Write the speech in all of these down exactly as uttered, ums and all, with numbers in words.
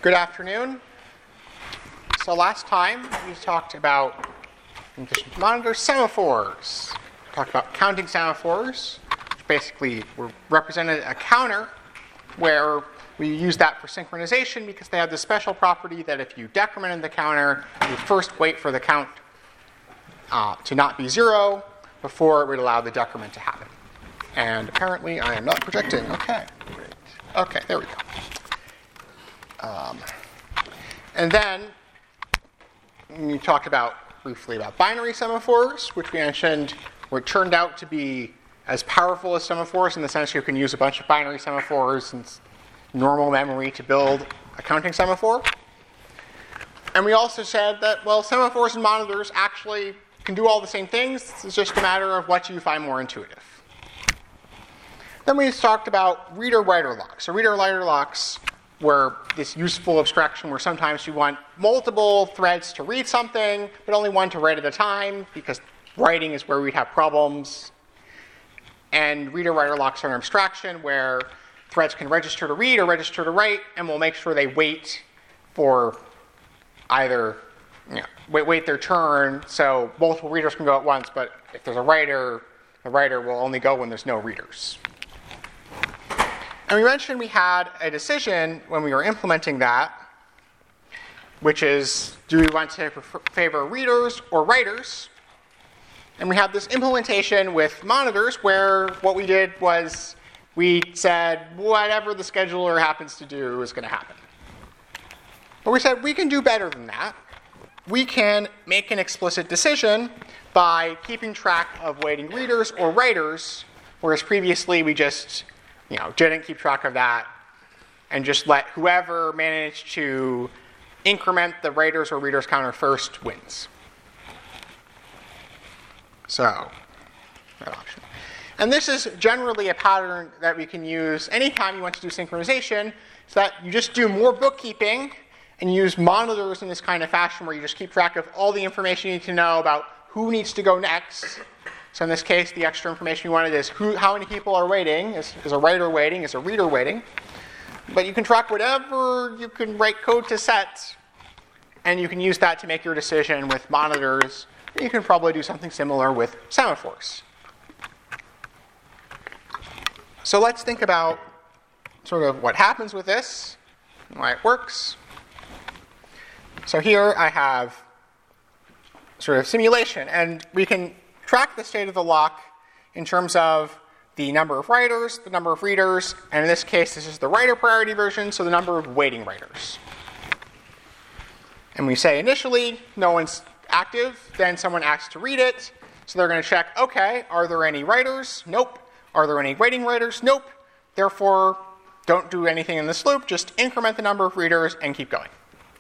Good afternoon. So last time we talked about, in addition to monitors, semaphores. We talked about counting semaphores, which basically were represented a counter where we use that for synchronization because they have the special property that if you decremented the counter, you would first wait for the count uh, to not be zero before it would allow the decrement to happen. And apparently I am not projecting. Okay. Great. Okay, there we go. Um, and then we talked about briefly about binary semaphores, which we mentioned were turned out to be as powerful as semaphores in the sense you can use a bunch of binary semaphores and normal memory to build a counting semaphore. And we also said that, well, semaphores and monitors actually can do all the same things. It's just a matter of what you find more intuitive. Then we talked about reader-writer locks. So reader-writer locks were this useful abstraction where sometimes you want multiple threads to read something, but only one to write at a time, because writing is where we'd have problems. And reader-writer locks are an abstraction where threads can register to read or register to write, and we'll make sure they wait for either, you know, wait, wait their turn, so multiple readers can go at once, but if there's a writer, the writer will only go when there's no readers. And we mentioned we had a decision when we were implementing that, which is, do we want to prefer, favor readers or writers? And we had this implementation with monitors where what we did was we said whatever the scheduler happens to do is going to happen. But we said we can do better than that. We can make an explicit decision by keeping track of waiting readers or writers, whereas previously we just you know, didn't keep track of that and just let whoever managed to increment the writers or readers counter first wins. So, that option. And this is generally a pattern that we can use anytime you want to do synchronization, so that you just do more bookkeeping and use monitors in this kind of fashion where you just keep track of all the information you need to know about who needs to go next. So in this case, the extra information you wanted is who, how many people are waiting, is, is a writer waiting, is a reader waiting. But you can track whatever you can write code to set, and you can use that to make your decision with monitors. You can probably do something similar with semaphores. So let's think about sort of what happens with this, and why it works. So here I have sort of simulation, and we can track the state of the lock in terms of the number of writers, the number of readers, and in this case, this is the writer priority version, so the number of waiting writers. And we say initially, no one's active, then someone asks to read it, so they're going to check, okay, are there any writers? Nope. Are there any waiting writers? Nope. Therefore, don't do anything in this loop, just increment the number of readers and keep going.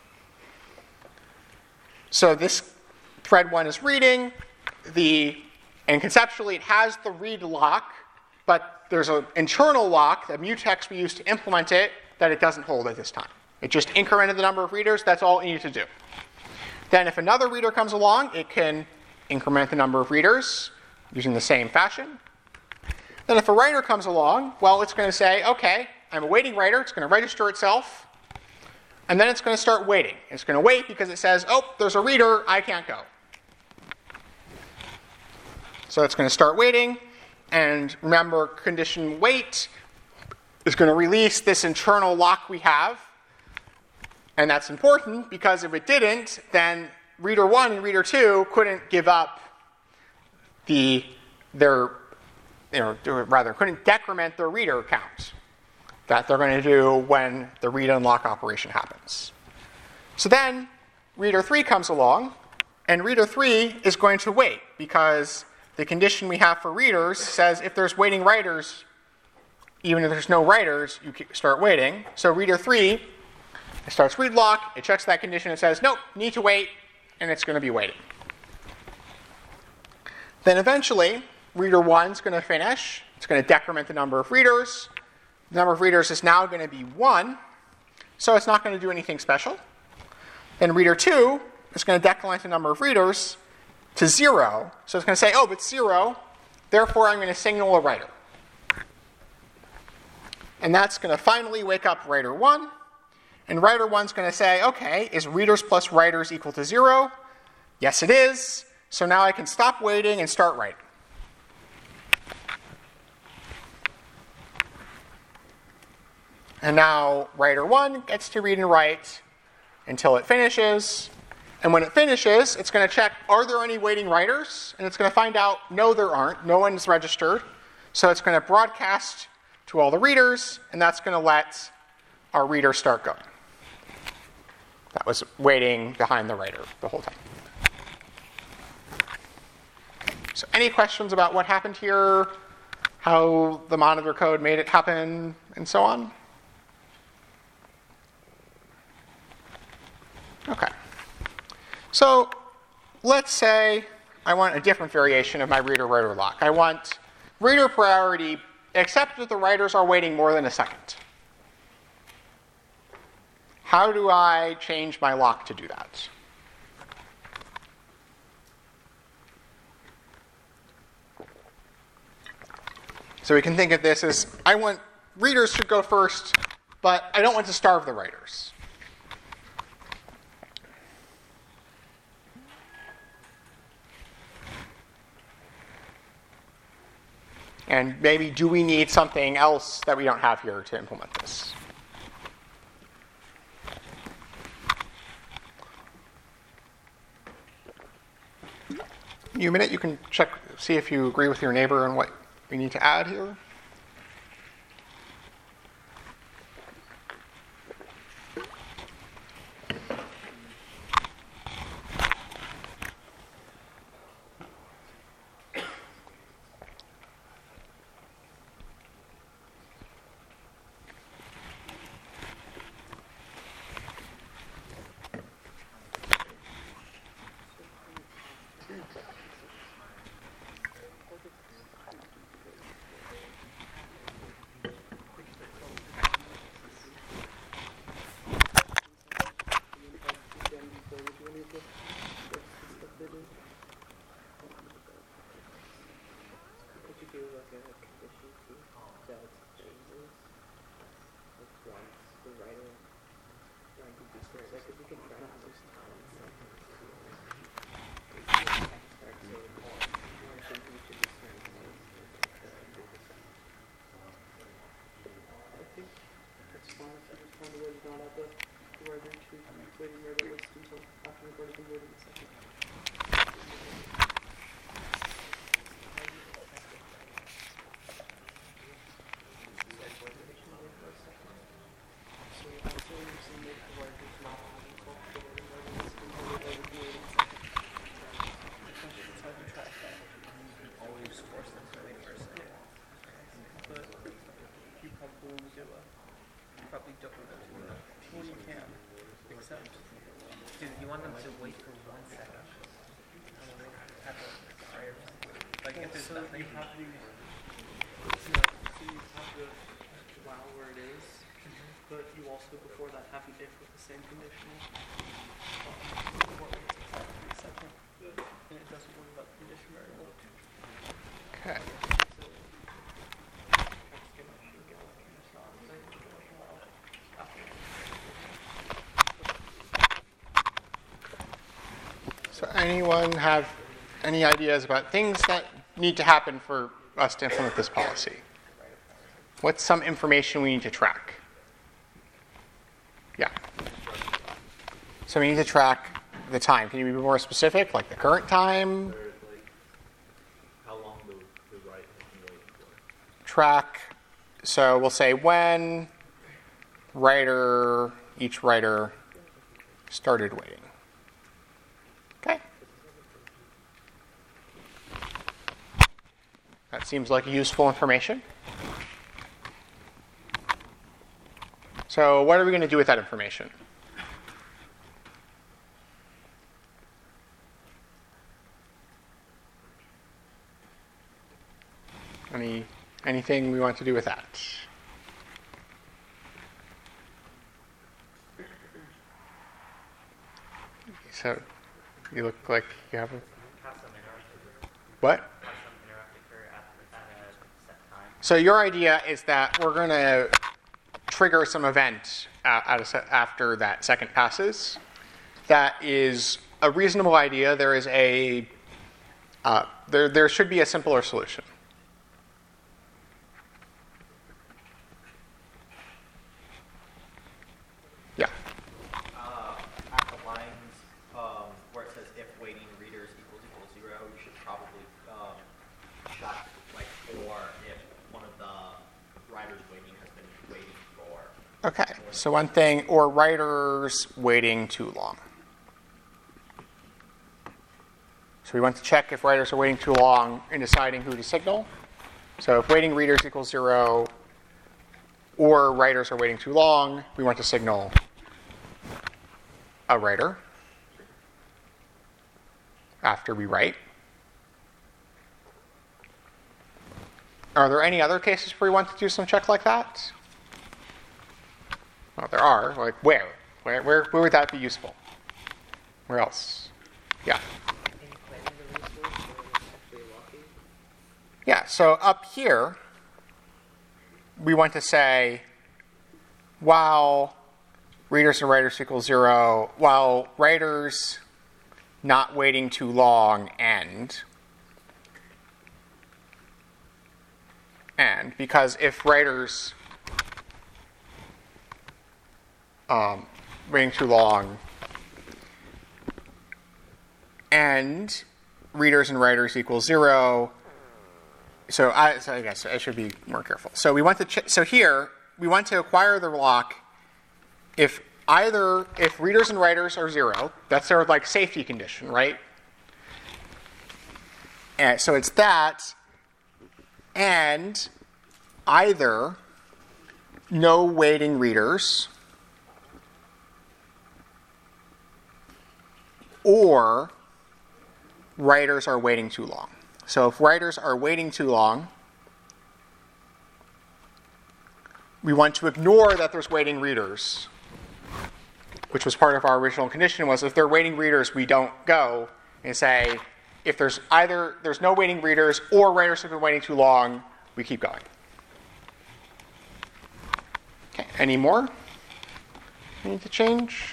So this thread one is reading. The, and conceptually, it has the read lock, but there's an internal lock, the mutex we use to implement it, that it doesn't hold at this time. It just incremented the number of readers. That's all it needed to do. Then if another reader comes along, it can increment the number of readers using the same fashion. Then if a writer comes along, well, it's going to say, okay, I'm a waiting writer. It's going to register itself. And then it's going to start waiting. It's going to wait because it says, oh, there's a reader. I can't go. So it's going to start waiting, and remember, condition wait is going to release this internal lock we have, and that's important because if it didn't, then reader one and reader two couldn't give up the their you know rather couldn't decrement their reader count that they're going to do when the read unlock operation happens. So then reader three comes along, and reader three is going to wait because the condition we have for readers says if there's waiting writers, even if there's no writers, you start waiting. So reader three, it starts read lock, it checks that condition, it says, nope, need to wait, and it's going to be waiting. Then eventually, reader one is going to finish. It's going to decrement the number of readers. The number of readers is now going to be one, so it's not going to do anything special. Then reader two is going to decrement the number of readers to zero. So it's going to say, oh, but zero, therefore I'm going to signal a writer. And that's going to finally wake up writer one, And writer one's going to say, okay, is readers plus writers equal to zero? Yes, it is. So now I can stop waiting and start writing. And now writer one gets to read and write until it finishes. And when it finishes, it's going to check, are there any waiting writers? And it's going to find out, no, there aren't. No one's registered. So it's going to broadcast to all the readers, and that's going to let our reader start going. That was waiting behind the writer the whole time. So any questions about what happened here, how the monitor code made it happen, and so on? Okay. So let's say I want a different variation of my reader-writer lock. I want reader priority, except that the writers are waiting more than a second. How do I change my lock to do that? So we can think of this as, I want readers to go first, but I don't want to starve the writers. And maybe do we need something else that we don't have here to implement this? You a minute, you can check, see if you agree with your neighbor on what we need to add here. You want them to wait for one second. Like if there's nothing. You have the, so you have the while where it is, mm-hmm. But you also before that have the if with the same conditional. Um, second, and it doesn't worry about the condition variable. Okay. So anyone have any ideas about things that need to happen for us to implement this policy? What's some information we need to track? Yeah. So we need to track the time. Can you be more specific, like the current time? How long the, the write has been waiting for? Track, so we'll say when writer, each writer started waiting. Okay. That seems like useful information. So what are we going to do with that information? Any anything we want to do with that? So you look like you have a what? So your idea is that we're going to trigger some event a- at a se- after that second passes. That is a reasonable idea. There is a uh, there there should be a simpler solution. Yeah. Uh, at the lines um, where it says if waiting readers equals equals zero, you should probably um, check like for if one of the writers waiting has been waiting for. Okay. So one thing, or writers waiting too long. So we want to check if writers are waiting too long in deciding who to signal. So if waiting readers equals zero, or writers are waiting too long, we want to signal a writer after we write. Are there any other cases where we want to do some check like that? Well, there are. Like where? Where, where, where would that be useful? Where else? Yeah. In planning the resource or actually locking? Yeah, so up here, we want to say, while readers and writers equal zero, while writers not waiting too long end, and because if writers um, waiting too long and readers and writers equal zero, so I, so I guess I should be more careful. So we want to ch- so here we want to acquire the lock if either if readers and writers are zero. That's their like safety condition, right? And so it's that, and either no waiting readers or writers are waiting too long. So if writers are waiting too long, we want to ignore that there's waiting readers, which was part of our original condition, was if they're waiting readers, we don't go and say, if there's either there's no waiting readers or writers have been waiting too long, we keep going. Okay, any more we need to change?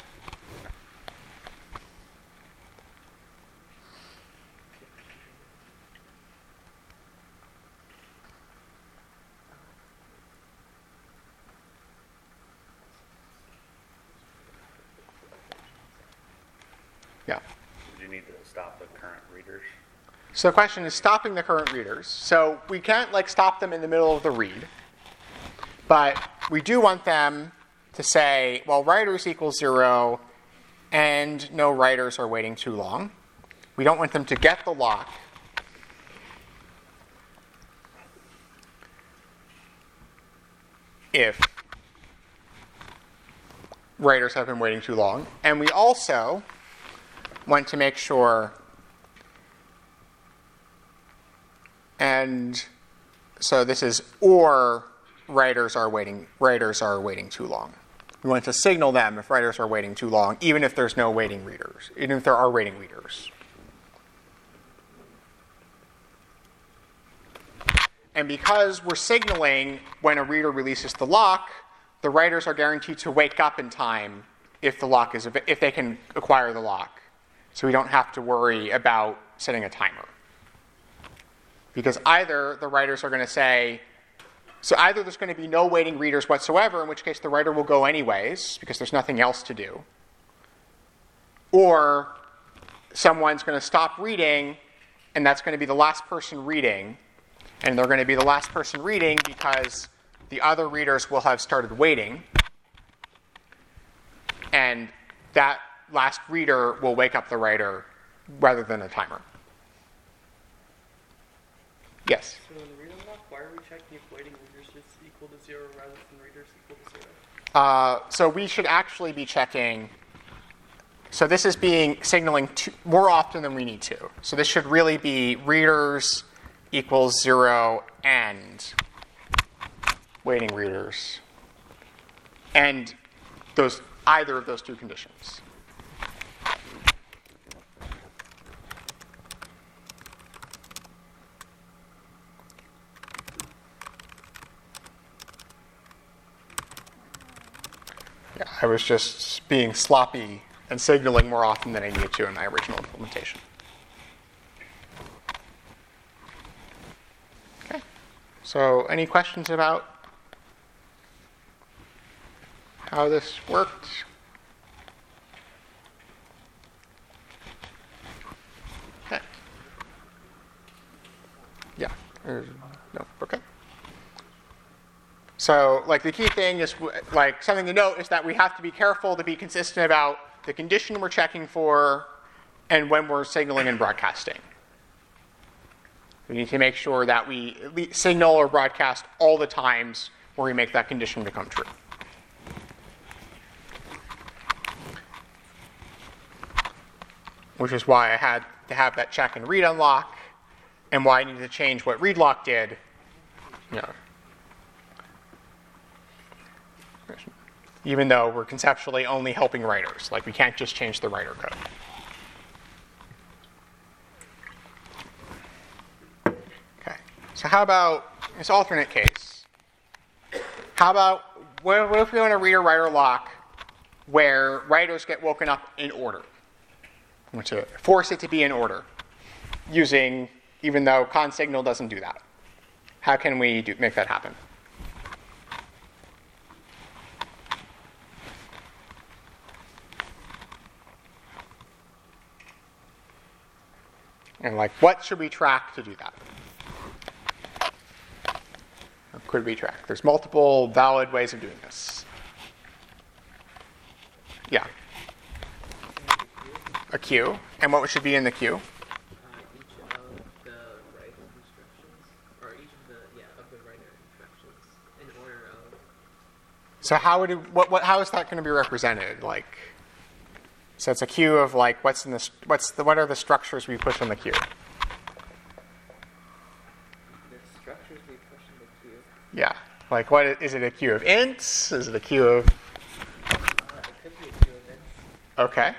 Yeah. Do you need to stop the current readers? So the question is stopping the current readers. So we can't like stop them in the middle of the read, but we do want them to say, well, writers equals zero and no writers are waiting too long. We don't want them to get the lock. If writers have been waiting too long. And we also want to make sure, and so this is or writers are waiting writers are waiting too long. We want to signal them if writers are waiting too long, even if there's no waiting readers, even if there are waiting readers. And because we're signaling when a reader releases the lock, the writers are guaranteed to wake up in time if the lock is if they can acquire the lock. So we don't have to worry about setting a timer. Because either the writers are going to say, so either there's going to be no waiting readers whatsoever, in which case the writer will go anyways, because there's nothing else to do, or someone's going to stop reading, and that's going to be the last person reading, and they're going to be the last person reading because the other readers will have started waiting, and that last reader will wake up the writer rather than a timer. Yes? So in the read unlock, why are we checking if waiting readers is equal to zero rather than readers equal to zero? Uh, so we should actually be checking. So this is being signaling to, more often than we need to. So this should really be readers equals zero and waiting readers. And those either of those two conditions. Yeah, I was just being sloppy and signaling more often than I needed to in my original implementation. Okay. So any questions about how this worked? Okay. Yeah. Uh, no. Okay. So, like, the key thing is, like, something to note is that we have to be careful to be consistent about the condition we're checking for and when we're signaling and broadcasting. We need to make sure that we at least signal or broadcast all the times where we make that condition become true. Which is why I had to have that check and read unlock, and why I needed to change what read lock did. You know, even though we're conceptually only helping writers. Like, we can't just change the writer code. Okay, so how about this alternate case? How about, what if we want to read a writer lock where writers get woken up in order? I want to force it to be in order, using, even though con signal doesn't do that. How can we do, make that happen? And like, what should we track to do that? Or could we track? There's multiple valid ways of doing this. Yeah. A queue. And what should be in the queue? Uh, each of the writer instructions, or each of the, yeah, of the writer instructions in order of. So how would it, what, what, how is that going to be represented? Like, so it's a queue of like, what's in the, what's the, what are the structures we push in the queue? The structures we push in the queue. Yeah. Like, what is it? A queue of ints? Is it a queue of? Uh, it could be a queue of ints. Okay.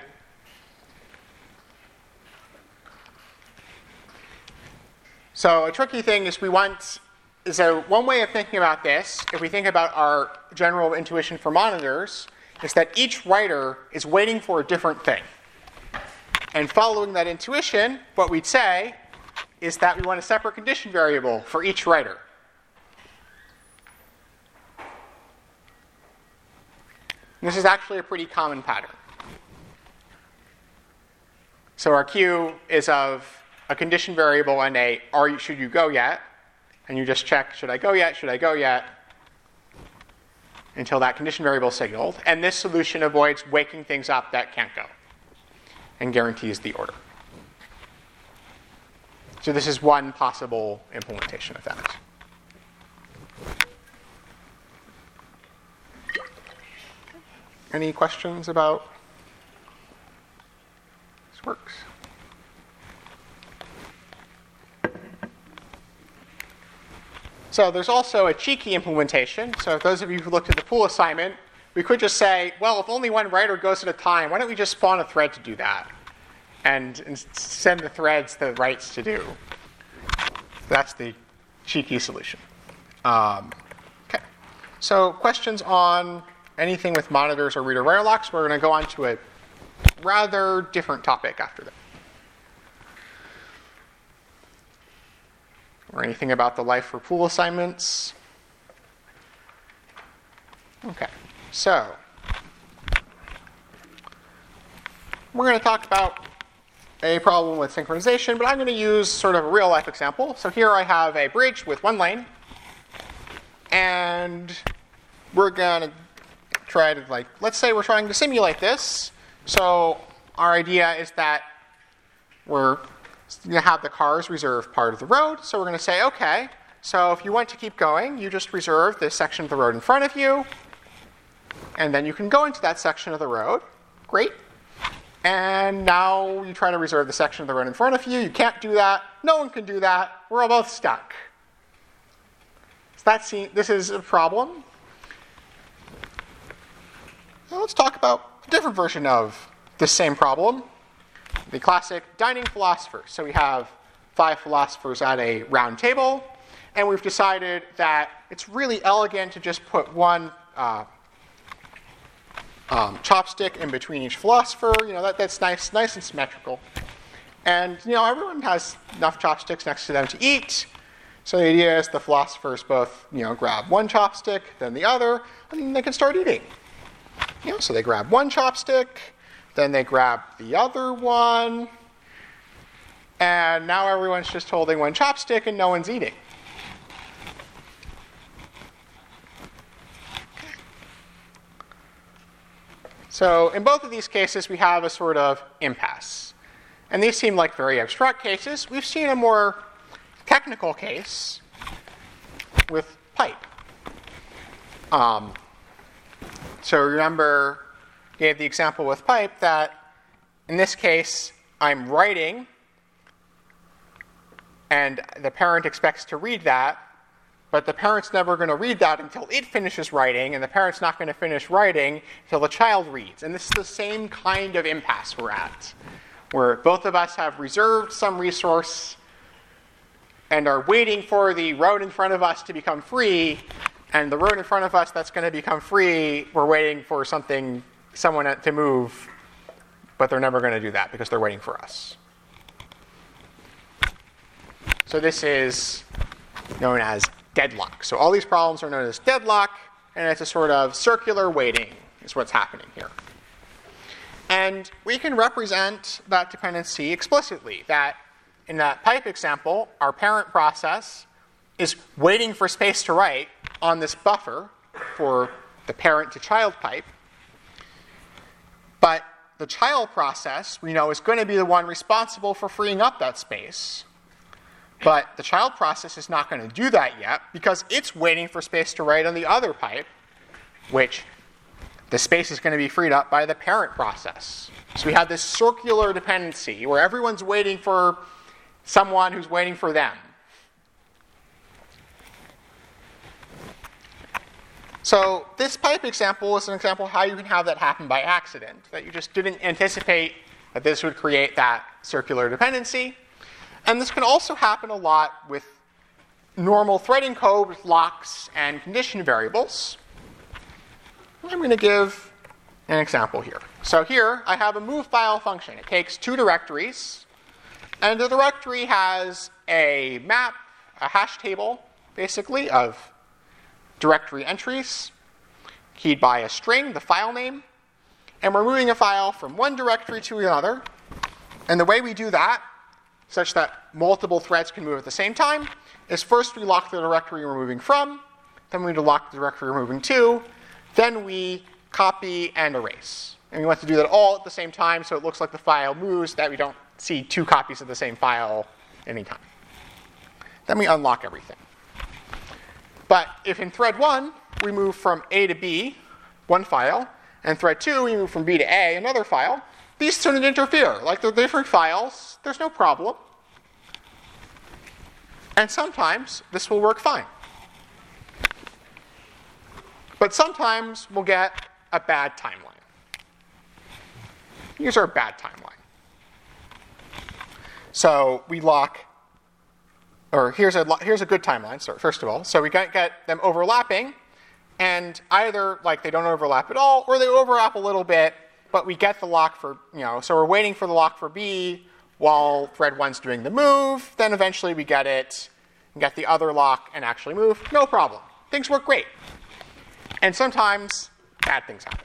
So a tricky thing is we want, so one way of thinking about this, if we think about our general intuition for monitors, is that each writer is waiting for a different thing. And following that intuition, what we'd say is that we want a separate condition variable for each writer. This is actually a pretty common pattern. So our queue is of a condition variable and a are you, should you go yet? And you just check, should I go yet? Should I go yet? Until that condition variable is signaled. And this solution avoids waking things up that can't go and guarantees the order. So this is one possible implementation of that. Any questions about this works? So there's also a cheeky implementation. So if those of you who looked at the pool assignment, we could just say, well, if only one writer goes at a time, why don't we just spawn a thread to do that? And, and send the threads the writes to do. That's the cheeky solution. Um, okay. So questions on anything with monitors or reader writer locks? We're going to go on to a rather different topic after that. Or anything about the life for pool assignments? Okay, so we're going to talk about a problem with synchronization, but I'm going to use sort of a real life example. So here I have a bridge with one lane, and we're going to try to, like, let's say we're trying to simulate this. So our idea is that we're going to have the cars reserve part of the road. So we're going to say, okay, so if you want to keep going, you just reserve this section of the road in front of you, and then you can go into that section of the road. Great. And now you try to reserve the section of the road in front of you. You can't do that. No one can do that. We're all both stuck. So that's, this is a problem. Now let's talk about a different version of this same problem. The classic dining philosophers. So we have five philosophers at a round table, and we've decided that it's really elegant to just put one uh, um, chopstick in between each philosopher. You know, that, that's nice, nice and symmetrical. And, you know, everyone has enough chopsticks next to them to eat. So the idea is the philosophers both, you know, grab one chopstick, then the other, and then they can start eating. You know, so they grab one chopstick, then they grab the other one, and now everyone's just holding one chopstick and no one's eating. So in both of these cases, we have a sort of impasse. And these seem like very abstract cases. We've seen a more technical case with pipe. Um, so remember, I gave the example with pipe that in this case, I'm writing, and the parent expects to read that, but the parent's never going to read that until it finishes writing, and the parent's not going to finish writing until the child reads. And this is the same kind of impasse we're at, where both of us have reserved some resource and are waiting for the road in front of us to become free, and the road in front of us that's going to become free, we're waiting for something, someone to move, but they're never going to do that because they're waiting for us. So this is known as deadlock. So all these problems are known as deadlock, and it's a sort of circular waiting is what's happening here. And we can represent that dependency explicitly, that in that pipe example, our parent process is waiting for space to write on this buffer for the parent-to-child pipe. But the child process, we know, is going to be the one responsible for freeing up that space. But the child process is not going to do that yet because it's waiting for space to write on the other pipe, which the space is going to be freed up by the parent process. So we have this circular dependency where everyone's waiting for someone who's waiting for them. So this pipe example is an example of how you can have that happen by accident, that you just didn't anticipate that this would create that circular dependency. And this can also happen a lot with normal threading code with locks and condition variables. I'm going to give an example here. So here I have a move file function. It takes two directories, and the directory has a map, a hash table, basically, of directory entries keyed by a string, the file name, and we're moving a file from one directory to another. And the way we do that, such that multiple threads can move at the same time, is first we lock the directory we're moving from, then we lock the directory we're moving to, then we copy and erase. And we want to do that all at the same time so it looks like the file moves, that we don't see two copies of the same file anytime. Then we unlock everything. But if in thread one, we move from A to B, one file, and thread two, we move from B to A, another file, these shouldn't interfere. Like they're different files, there's no problem. And sometimes this will work fine. But sometimes we'll get a bad timeline. Here's our bad timeline. So we lock, or here's a here's a good timeline. So first of all, so we get, get them overlapping, and either like they don't overlap at all, or they overlap a little bit, but we get the lock for, you know, so we're waiting for the lock for B while thread one's doing the move. Then eventually we get it, and get the other lock and actually move. No problem. Things work great. And sometimes bad things happen.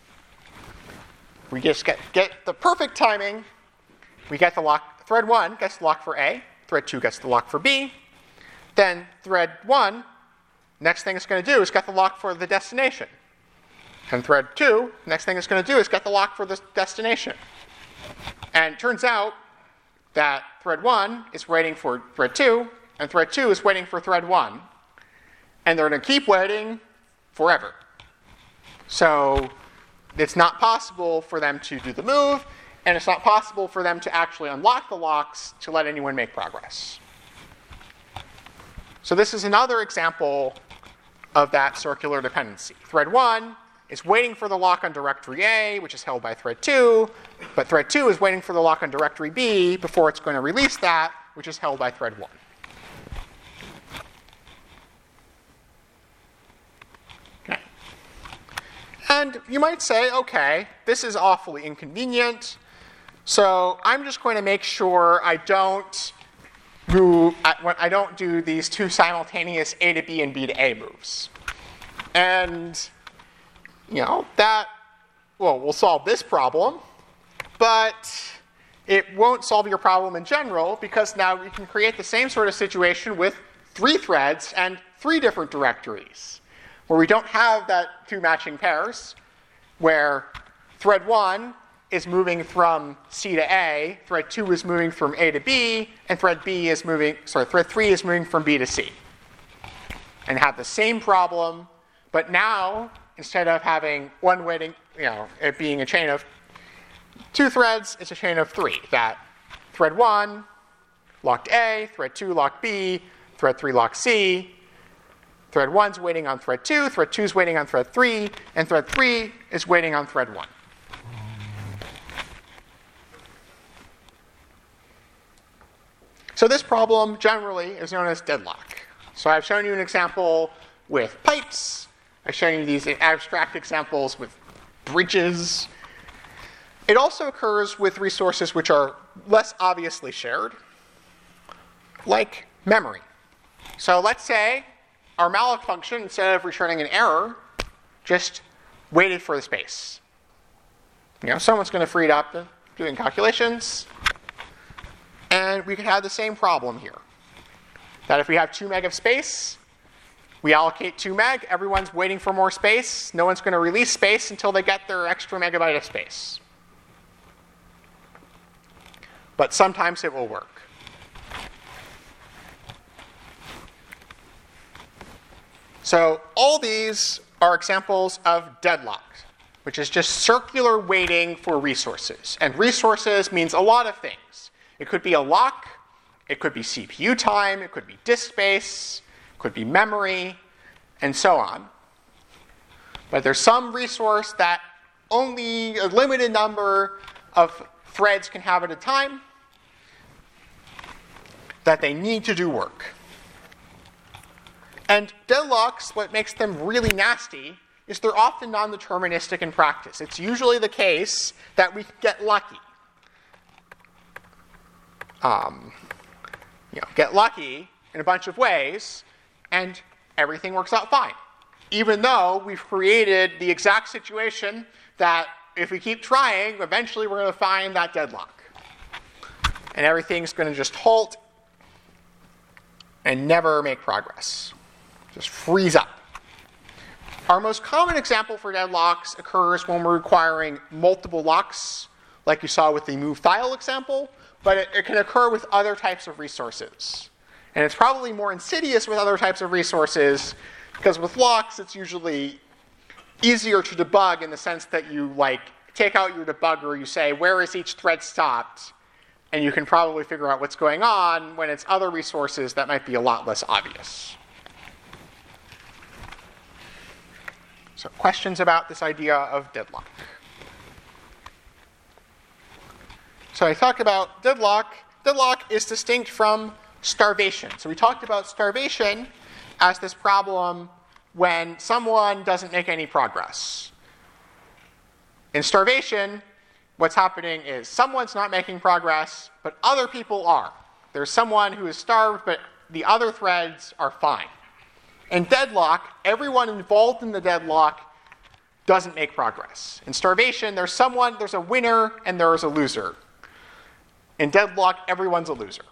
We just get, get the perfect timing. We get the lock, thread one gets the lock for A, thread two gets the lock for B. Then thread one, next thing it's going to do is get the lock for the destination. And thread two, next thing it's going to do is get the lock for the destination. And it turns out that thread one is waiting for thread two, and thread two is waiting for thread one. And they're going to keep waiting forever. So it's not possible for them to do the move, and it's not possible for them to actually unlock the locks to let anyone make progress. So this is another example of that circular dependency. Thread one is waiting for the lock on directory A, which is held by thread two, but thread two is waiting for the lock on directory B before it's going to release that, which is held by thread one. And you might say, okay, this is awfully inconvenient, so I'm just going to make sure I don't move, I don't do these two simultaneous A to B and B to A moves. And, you know, that, well, will solve this problem, but it won't solve your problem in general, because now we can create the same sort of situation with three threads and three different directories, where we don't have that two matching pairs, where thread one is moving from C to A, thread two is moving from A to B, and thread B is moving, sorry, thread three is moving from B to C. And have the same problem, but now, instead of having one waiting, you know, it being a chain of two threads, it's a chain of three. That thread one locked A, thread two locked B, thread three locked C, thread one's waiting on thread two, thread two's waiting on thread three, and thread three is waiting on thread one. So this problem generally is known as deadlock. So I've shown you an example with pipes. I've shown you these abstract examples with bridges. It also occurs with resources which are less obviously shared, like memory. So let's say our malloc function, instead of returning an error, just waited for the space. You know, someone's going to free it up doing calculations, and we could have the same problem here. That if we have two meg of space, we allocate two meg, everyone's waiting for more space, no one's going to release space until they get their extra megabyte of space. But sometimes it will work. So all these are examples of deadlock, which is just circular waiting for resources. And resources means a lot of things. It could be a lock, it could be C P U time, it could be disk space, it could be memory, and so on. But there's some resource that only a limited number of threads can have at a time that they need to do work. And deadlocks, what makes them really nasty is they're often non-deterministic in practice. It's usually the case that we get lucky. Um, you know, get lucky in a bunch of ways, and everything works out fine. Even though we've created the exact situation that if we keep trying, eventually we're going to find that deadlock. And everything's going to just halt and never make progress. Just freeze up. Our most common example for deadlocks occurs when we're requiring multiple locks, like you saw with the move file example, but it, it can occur with other types of resources. And it's probably more insidious with other types of resources, because with locks, it's usually easier to debug in the sense that you like take out your debugger, you say, where is each thread stopped? And you can probably figure out what's going on. When it's other resources, that might be a lot less obvious. So questions about this idea of deadlock? So I talked about deadlock. Deadlock is distinct from starvation. So we talked about starvation as this problem when someone doesn't make any progress. In starvation, what's happening is someone's not making progress, but other people are. There's someone who is starved, but the other threads are fine. In deadlock, everyone involved in the deadlock doesn't make progress. In starvation, there's someone, there's a winner, and there's a loser. In deadlock, everyone's a loser.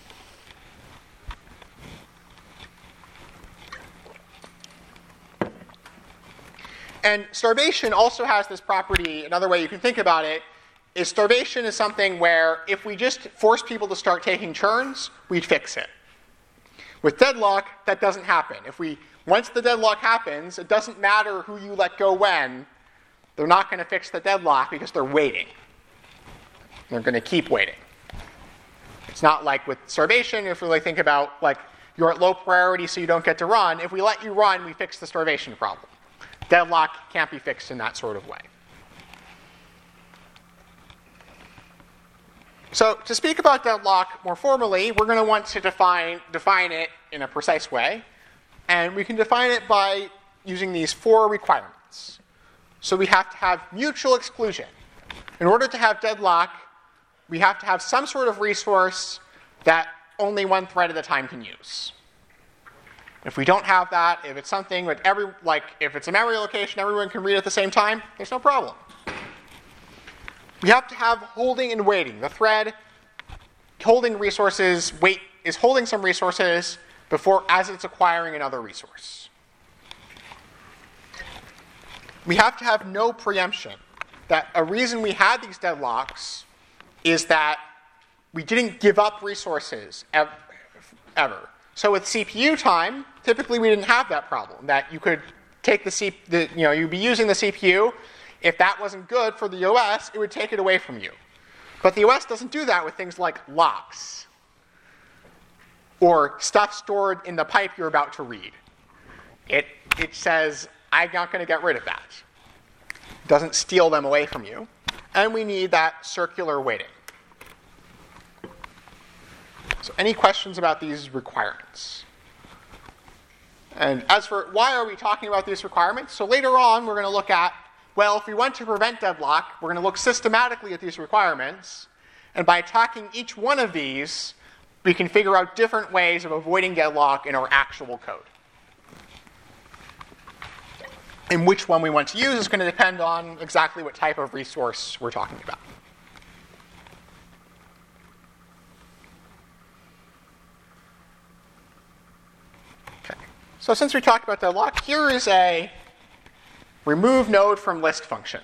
And starvation also has this property, another way you can think about it, is starvation is something where if we just force people to start taking turns, we'd fix it. With deadlock, that doesn't happen. If we, once the deadlock happens, it doesn't matter who you let go when, they're not going to fix the deadlock because they're waiting. They're going to keep waiting. It's not like with starvation, if we really think about, like, you're at low priority so you don't get to run. If we let you run, we fix the starvation problem. Deadlock can't be fixed in that sort of way. So to speak about deadlock more formally, we're going to want to define, define it in a precise way. And we can define it by using these four requirements. So we have to have mutual exclusion. In order to have deadlock, we have to have some sort of resource that only one thread at a time can use. If we don't have that, if it's something that every, like if it's a memory location everyone can read at the same time, there's no problem. We have to have holding and waiting. The thread holding resources, wait, is holding some resources before as it's acquiring another resource. We have to have no preemption. That a reason we had these deadlocks is that we didn't give up resources ev- ever. So with C P U time, typically we didn't have that problem. That you could take the C, the, you know, you'd be using the C P U. If that wasn't good for the O S, it would take it away from you. But the O S doesn't do that with things like locks or stuff stored in the pipe you're about to read. It it says, I'm not going to get rid of that. It doesn't steal them away from you. And we need that circular waiting. So any questions about these requirements? And as for why are we talking about these requirements? So later on, we're going to look at, well, if we want to prevent deadlock, we're going to look systematically at these requirements. And by attacking each one of these, we can figure out different ways of avoiding deadlock in our actual code. And which one we want to use is going to depend on exactly what type of resource we're talking about. Okay. So since we talked about deadlock, here is a remove node from list function.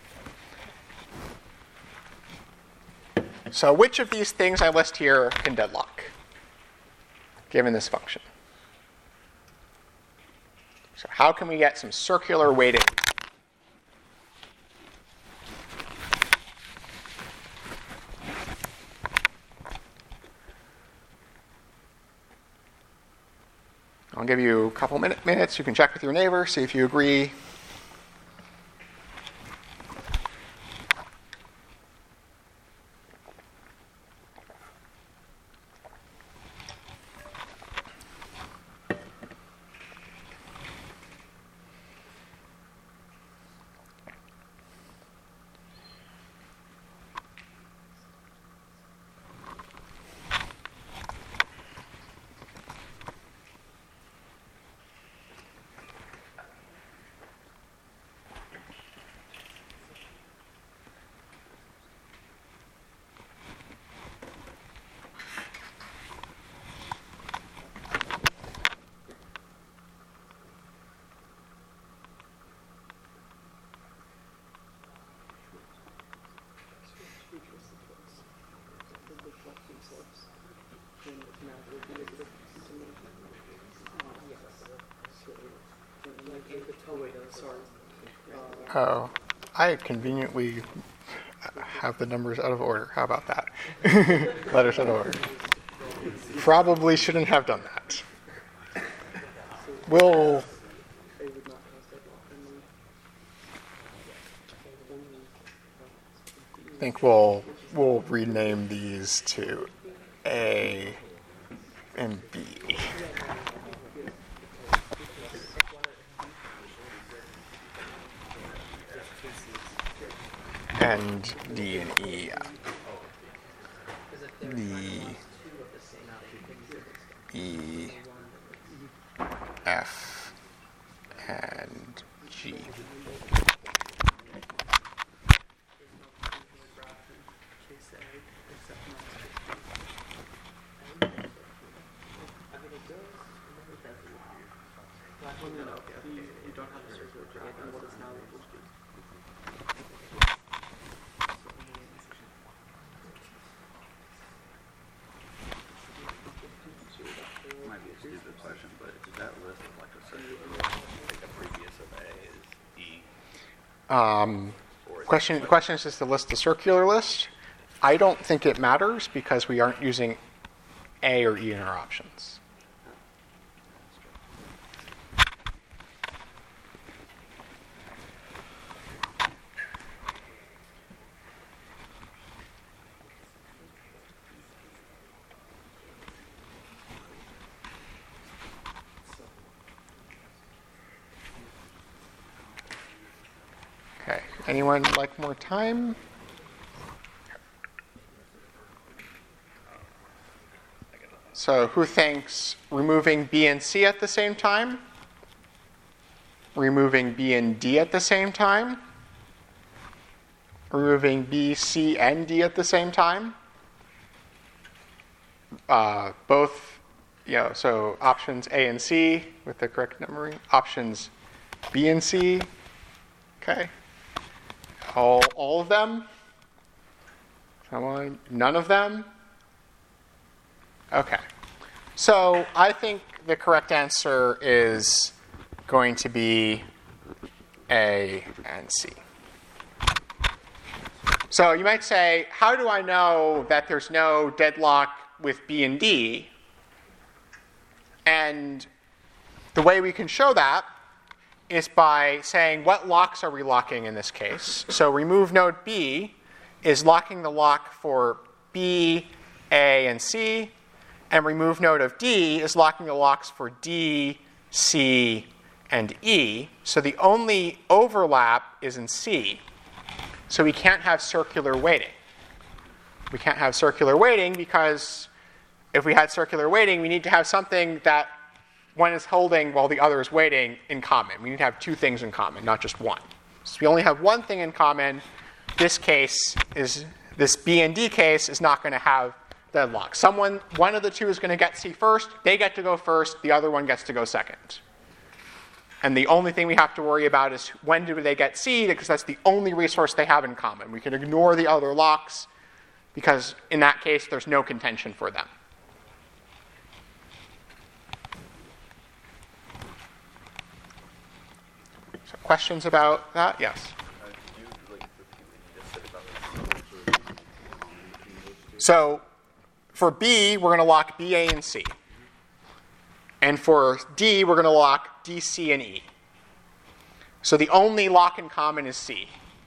So which of these things I list here can deadlock, given this function? So how can we get some circular weighting? I'll give you a couple minute, minutes. You can check with your neighbor, see if you agree. Oh, I conveniently have the numbers out of order. How about that? Letters out of order. Probably shouldn't have done that. We'll... I think we'll we'll rename these to A and B. And D and E. D, E, F, and G. Might be a stupid question, but is that list of like a circular list, like the previous of A is E? Um, question, the question is just to list the circular list. I don't think it matters because we aren't using A or E in our options. Okay, anyone like more time? So who thinks removing B and C at the same time? Removing B and D at the same time? Removing B, C, and D at the same time? Uh, both, you know, so options A and C with the correct numbering. Options B and C. Okay. All, all of them? Come on. None of them? Okay. So I think the correct answer is going to be A and C. So you might say, how do I know that there's no deadlock with B and D? And the way we can show that is by saying, what locks are we locking in this case? So remove node B is locking the lock for B, A, and C. And remove node of D is locking the locks for D, C, and E. So the only overlap is in C. So we can't have circular weighting. We can't have circular weighting because if we had circular weighting, we need to have something that one is holding while the other is waiting in common. We need to have two things in common, not just one. So we only have one thing in common. This case is, this B and D case is not going to have deadlock. Someone, one of the two is going to get C first. They get to go first. The other one gets to go second. And the only thing we have to worry about is when do they get C, because that's the only resource they have in common. We can ignore the other locks because in that case, there's no contention for them. So questions about that? Yes? Uh, could you, like, repeat what you just said about this? So for B, we're going to lock B, A, and C. And for D, we're going to lock D, C, and E. So the only lock in common is C.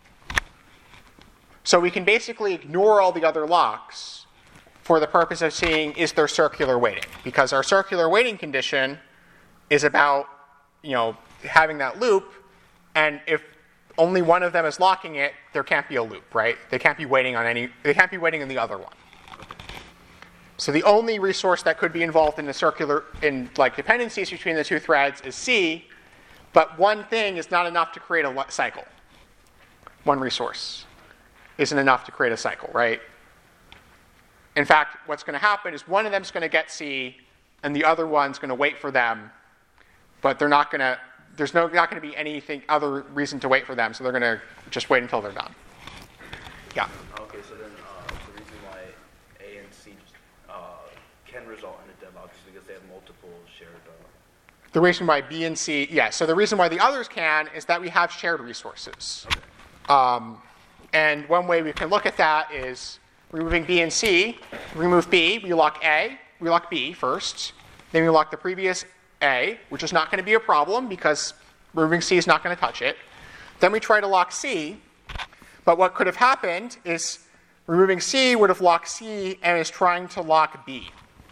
So we can basically ignore all the other locks for the purpose of seeing is there circular weighting. Because our circular weighting condition is about, you know, having that loop. And if only one of them is locking it, there can't be a loop, right? They can't be waiting on any, they can't be waiting on the other one. So the only resource that could be involved in the circular, in like dependencies between the two threads is C, but one thing is not enough to create a cycle. One resource isn't enough to create a cycle, right? In fact, what's going to happen is one of them is going to get C, and the other one's going to wait for them, but they're not going to, there's no, not going to be anything other reason to wait for them, so they're going to just wait until they're done. Yeah. Okay, so then uh, the reason why A and C uh, can result in a deadlock is because they have multiple shared. Uh... The reason why B and C, yeah. So the reason why the others can is that we have shared resources. Okay. Um, and one way we can look at that is removing B and C. Remove B, we lock A, we lock B first. Then we lock the previous A, which is not going to be a problem because removing C is not going to touch it. Then we try to lock C. But what could have happened is removing C would have locked C and is trying to lock B.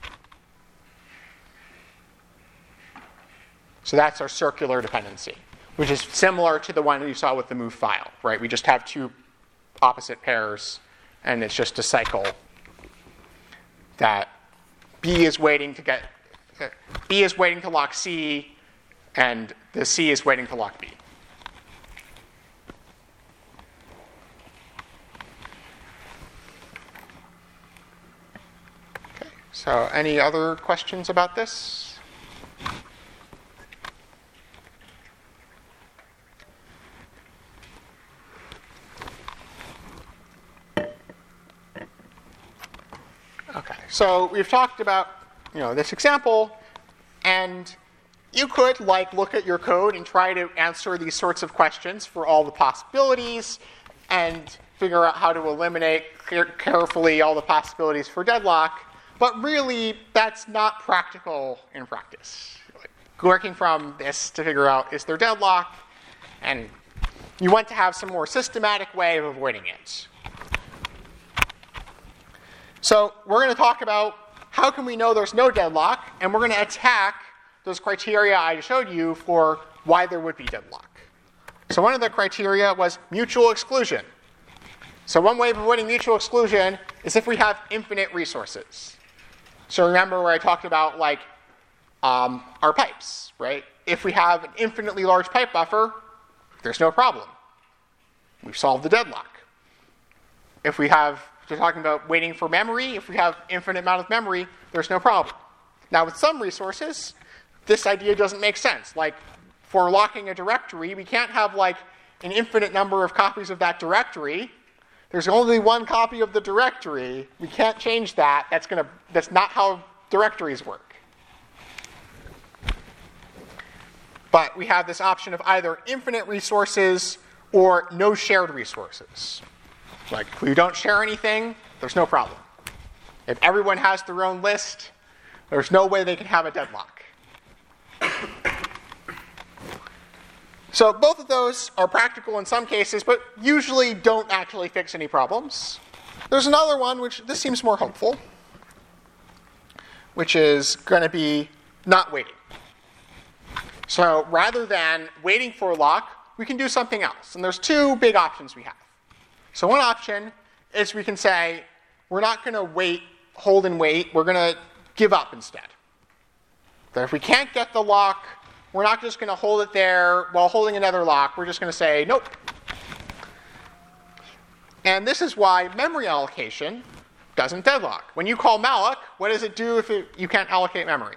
So that's our circular dependency, which is similar to the one you saw with the move file, right? We just have two opposite pairs, and it's just a cycle that B is waiting to get, uh, B is waiting to lock C, and the C is waiting to lock B. Okay, so any other questions about this? Okay, so we've talked about, you know, this example, and you could like look at your code and try to answer these sorts of questions for all the possibilities and figure out how to eliminate care- carefully all the possibilities for deadlock, but really that's not practical in practice. Like, working from this to figure out is there deadlock, and you want to have some more systematic way of avoiding it. So we're going to talk about how can we know there's no deadlock, and we're going to attack those criteria I showed you for why there would be deadlock. So one of the criteria was mutual exclusion. So one way of avoiding mutual exclusion is if we have infinite resources. So remember where I talked about like um, our pipes, right? If we have an infinitely large pipe buffer, there's no problem. We've solved the deadlock. If we have, we're talking about waiting for memory, if we have infinite amount of memory, there's no problem. Now with some resources, this idea doesn't make sense. Like for locking a directory, we can't have like an infinite number of copies of that directory. There's only one copy of the directory. We can't change that. That's gonna, that's not how directories work. But we have this option of either infinite resources or no shared resources. Like if we don't share anything, there's no problem. If everyone has their own list, there's no way they can have a deadlock. So both of those are practical in some cases, but usually don't actually fix any problems. There's another one, which this seems more hopeful, which is going to be not waiting. So rather than waiting for a lock, we can do something else. And there's two big options we have. So one option is we can say, we're not going to wait, hold and wait. We're going to give up instead. That if we can't get the lock, we're not just going to hold it there while holding another lock. We're just going to say, nope. And this is why memory allocation doesn't deadlock. When you call malloc, what does it do if it, you can't allocate memory?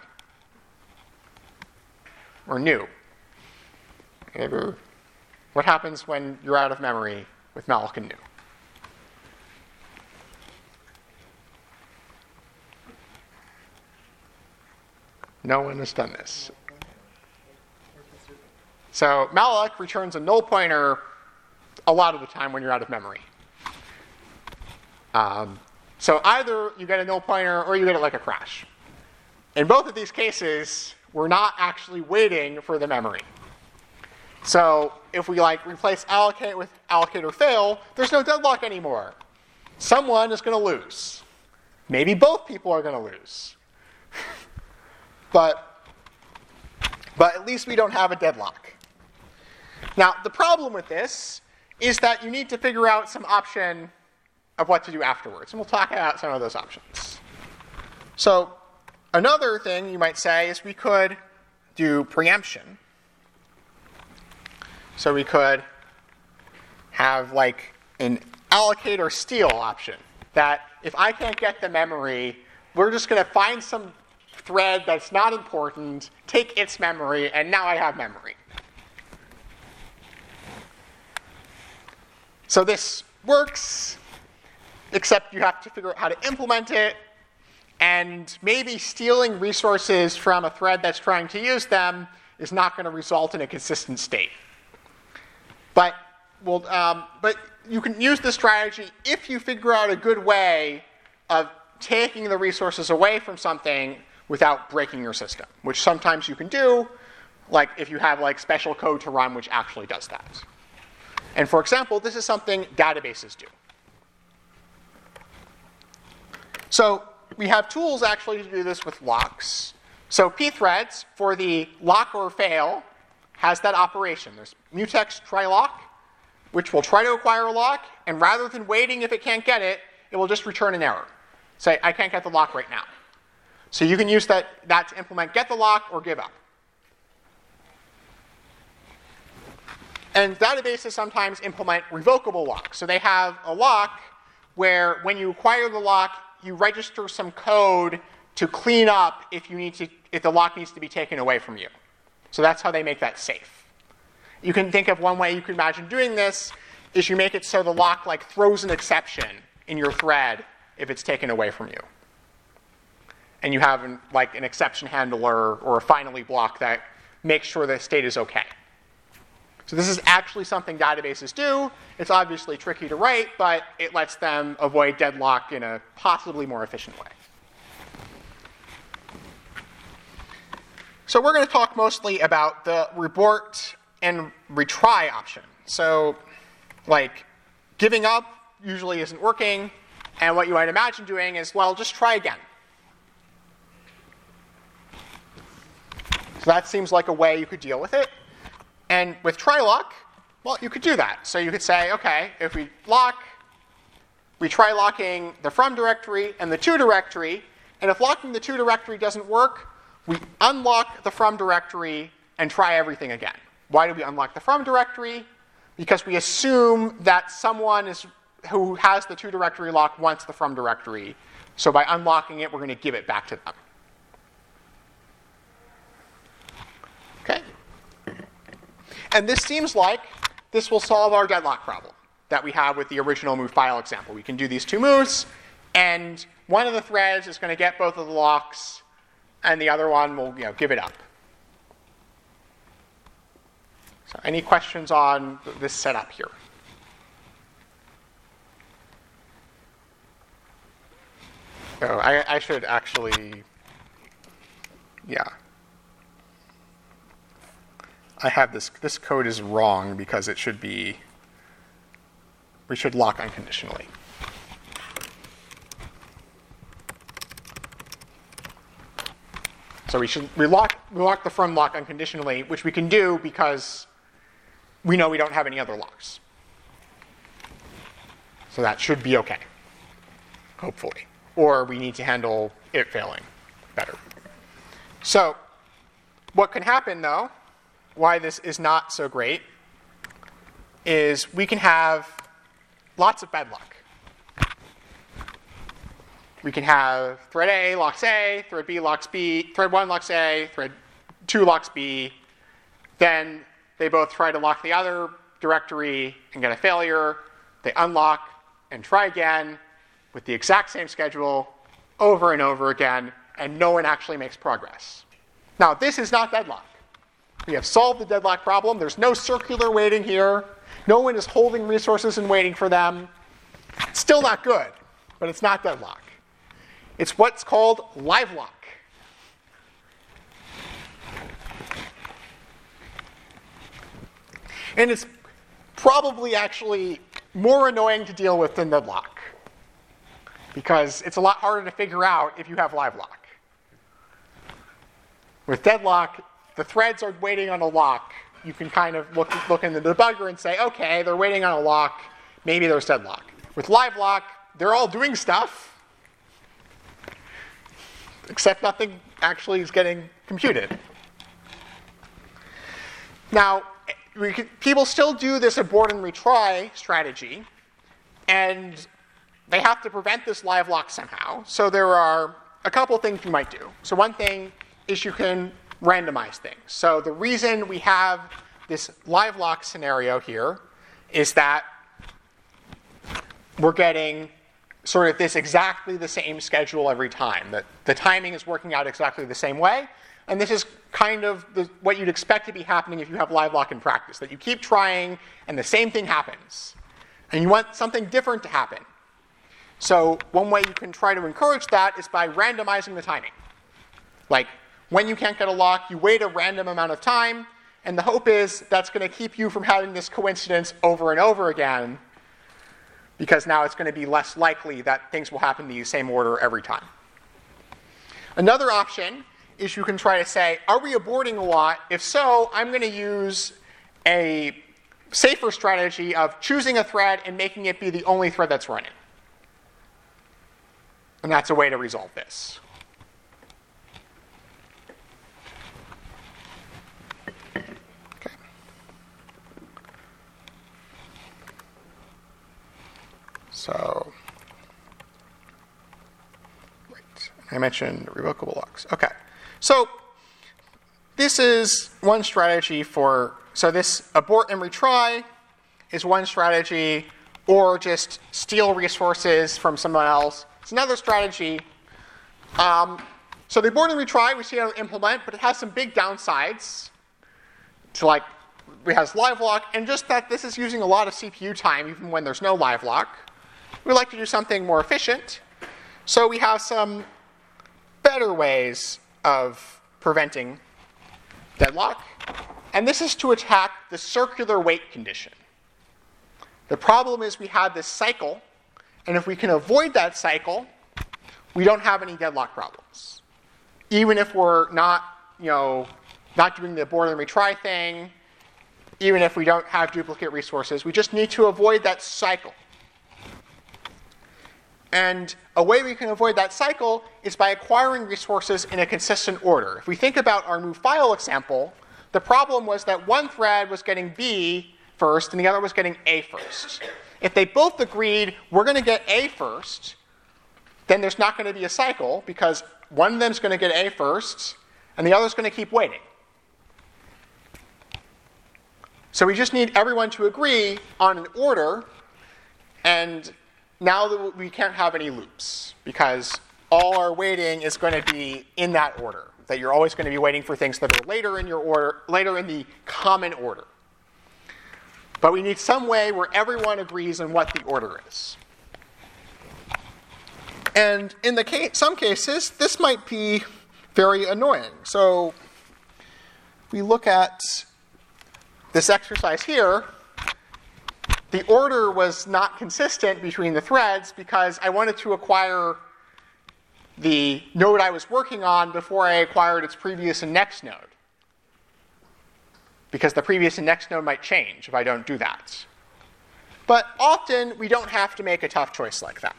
Or new? Maybe. What happens when you're out of memory with malloc and new? No one has done this. So malloc returns a null pointer a lot of the time when you're out of memory. Um, so either you get a null pointer or you get it like a crash. In both of these cases, we're not actually waiting for the memory. So if we like replace allocate with allocate or fail, there's no deadlock anymore. Someone is going to lose. Maybe both people are going to lose. but, but at least we don't have a deadlock. Now, the problem with this is that you need to figure out some option of what to do afterwards. And we'll talk about some of those options. So another thing you might say is we could do preemption. So we could have like an allocate or steal option. That if I can't get the memory, we're just going to find some thread that's not important, take its memory, and now I have memory. So this works, except you have to figure out how to implement it, and maybe stealing resources from a thread that's trying to use them is not going to result in a consistent state. But, well, um, but you can use this strategy if you figure out a good way of taking the resources away from something without breaking your system, which sometimes you can do, like if you have like special code to run which actually does that. And for example, this is something databases do. So we have tools actually to do this with locks. So pthreads, for the lock or fail, has that operation. There's mutex try lock, which will try to acquire a lock, and rather than waiting if it can't get it, it will just return an error. Say, I can't get the lock right now. So you can use that, that to implement get the lock or give up. And databases sometimes implement revocable locks. So they have a lock where when you acquire the lock, you register some code to clean up if you need to, if the lock needs to be taken away from you. So that's how they make that safe. You can think of one way you could imagine doing this is you make it so the lock like throws an exception in your thread if it's taken away from you. And you have an, like an exception handler or a finally block that makes sure the state is okay. So this is actually something databases do. It's obviously tricky to write, but it lets them avoid deadlock in a possibly more efficient way. So we're going to talk mostly about the rebort and retry option. So like giving up usually isn't working, and what you might imagine doing is, well, just try again. So that seems like a way you could deal with it. And with try lock, Well, you could do that. So you could say, okay, if we lock, we try locking the from directory and the to directory, and if locking the to directory doesn't work, we unlock the from directory and try everything again. Why do we unlock the from directory? Because we assume that someone is who has the to directory lock wants the from directory. So by unlocking it, we're going to give it back to them. Okay? And this seems like this will solve our deadlock problem that we have with the original move file example. We can do these two moves, and one of the threads is going to get both of the locks, and the other one will, you know, give it up. So any questions on this setup here? Oh, I, I should actually, yeah. I have this, this code is wrong because it should be, we should lock unconditionally. So we should we lock, we lock the from lock unconditionally, which we can do because we know we don't have any other locks. So that should be okay, hopefully. Or we need to handle it failing better. So what can happen, though, why this is not so great, is we can have lots of bad luck. We can have thread A locks A, thread B locks B, thread one locks A, thread two locks B. Then they both try to lock the other directory and get a failure. They unlock and try again with the exact same schedule over and over again, and no one actually makes progress. Now, this is not deadlock. We have solved the deadlock problem. There's no circular waiting here. No one is holding resources and waiting for them. It's still not good, but it's not deadlock. It's what's called live lock. And it's probably actually more annoying to deal with than deadlock, because it's a lot harder to figure out if you have live lock. With deadlock, the threads are waiting on a lock. You can kind of look, look in the debugger and say, okay, they're waiting on a lock. Maybe there's deadlock. With live lock, they're all doing stuff, except nothing actually is getting computed. Now, we can, people still do this abort and retry strategy, and they have to prevent this live lock somehow. So there are a couple things you might do. So one thing is you can randomize things. So the reason we have this live lock scenario here is that we're getting sort of this exactly the same schedule every time. That the timing is working out exactly the same way. And this is kind of the, what you'd expect to be happening if you have live lock in practice, that you keep trying and the same thing happens. And you want something different to happen. So one way you can try to encourage that is by randomizing the timing. Like, when you can't get a lock, you wait a random amount of time, and the hope is that's going to keep you from having this coincidence over and over again, because now it's going to be less likely that things will happen in the same order every time. Another option is you can try to say, are we aborting a lot? If so, I'm going to use a safer strategy of choosing a thread and making it be the only thread that's running. And that's a way to resolve this. Okay. So, right. I mentioned revocable locks. Okay. So, this is one strategy for, so this abort and retry is one strategy, or just steal resources from someone else. It's another strategy. Um, so the abort and retry we see how to implement, but it has some big downsides. So like, it has live lock, and just that this is using a lot of C P U time even when there's no live lock. We like to do something more efficient. So we have some better ways of preventing deadlock. And this is to attack the circular wait condition. The problem is we have this cycle, and if we can avoid that cycle, we don't have any deadlock problems. Even if we're not, you know, not doing the abort and retry thing, even if we don't have duplicate resources. We just need to avoid that cycle. And a way we can avoid that cycle is by acquiring resources in a consistent order. If we think about our move file example, the problem was that one thread was getting B first and the other was getting A first. If they both agreed we're going to get A first, then there's not going to be a cycle because one of them is going to get A first and the other is going to keep waiting. So we just need everyone to agree on an order, and now that we can't have any loops because all our waiting is going to be in that order. That you're always going to be waiting for things that are later in your order, later in the common order. But we need some way where everyone agrees on what the order is. And in the case, some cases, this might be very annoying. So we look at this exercise here. The order was not consistent between the threads because I wanted to acquire the node I was working on before I acquired its previous and next node. Because the previous and next node might change if I don't do that. But often, we don't have to make a tough choice like that.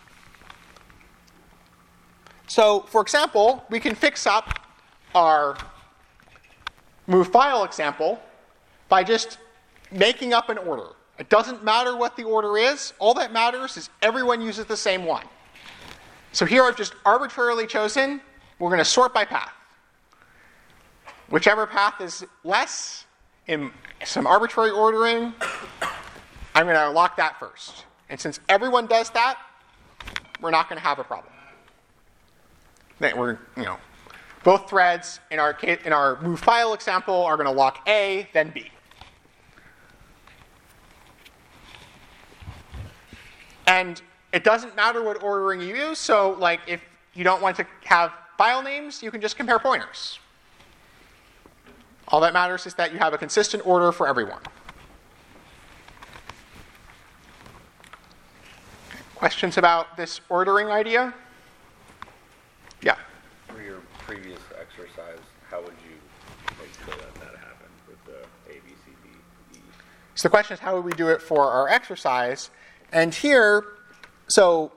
So, for example, we can fix up our move file example by just making up an order. It doesn't matter what the order is. All that matters is everyone uses the same one. So here I've just arbitrarily chosen, we're going to sort by path. Whichever path is less in some arbitrary ordering, I'm going to lock that first. And since everyone does that, we're not going to have a problem. Then we're, you know, both threads in our case, in our move file example are going to lock A, then B. And it doesn't matter what ordering you use, so like if you don't want to have file names, you can just compare pointers. All that matters is that you have a consistent order for everyone. Questions about this ordering idea? Yeah. For your previous exercise, how would you make sure that that happened with the A, B, C, D, E? So the question is, how would we do it for our exercise? And here, so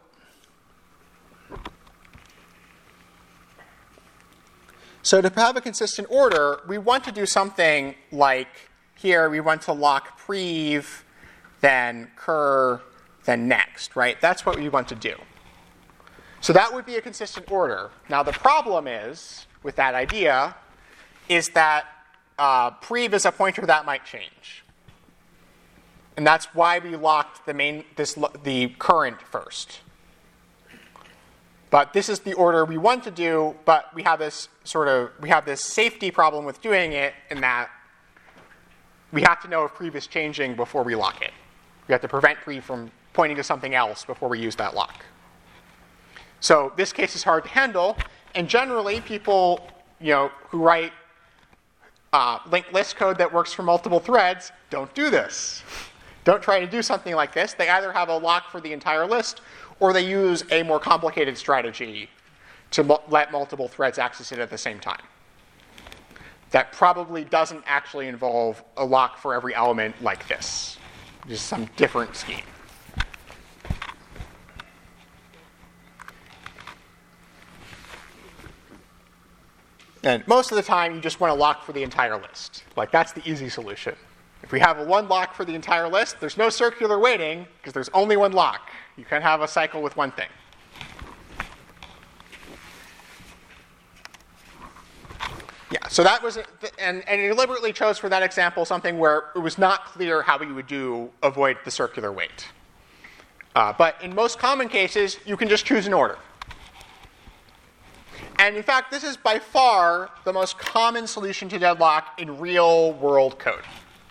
so to have a consistent order, we want to do something like here, we want to lock prev, then cur, then next, right? That's what we want to do. So that would be a consistent order. Now the problem is, with that idea, is that uh, prev is a pointer that might change. And that's why we locked the main, this, the current first. But this is the order we want to do, but we have this sort of, we have this safety problem with doing it in that we have to know if prev is changing before we lock it. We have to prevent prev from pointing to something else before we use that lock. So this case is hard to handle, and generally people, you know, who write uh, linked list code that works for multiple threads don't do this. Don't try to do something like this. They either have a lock for the entire list, or they use a more complicated strategy to mu- let multiple threads access it at the same time. That probably doesn't actually involve a lock for every element like this. Just some different scheme. And most of the time, you just want to lock for the entire list. Like, that's the easy solution. If we have a one lock for the entire list, there's no circular waiting because there's only one lock. You can have a cycle with one thing. Yeah, so that was, and, and he deliberately chose for that example something where it was not clear how we would do avoid the circular wait. Uh, but in most common cases, you can just choose an order. And in fact, this is by far the most common solution to deadlock in real world code.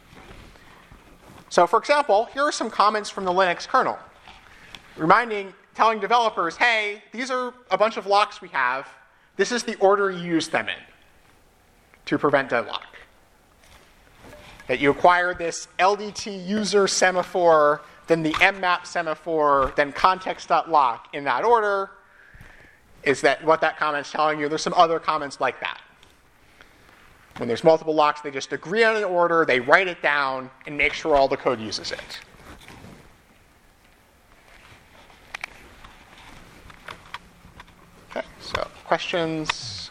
So for example, here are some comments from the Linux kernel, reminding, telling developers, hey, these are a bunch of locks we have. This is the order you use them in to prevent deadlock. That you acquire this L D T user semaphore, then the mmap semaphore, then context.lock in that order. Is that what that comment's telling you? There's some other comments like that. When there's multiple locks, they just agree on an order, they write it down, and make sure all the code uses it. Okay, so questions?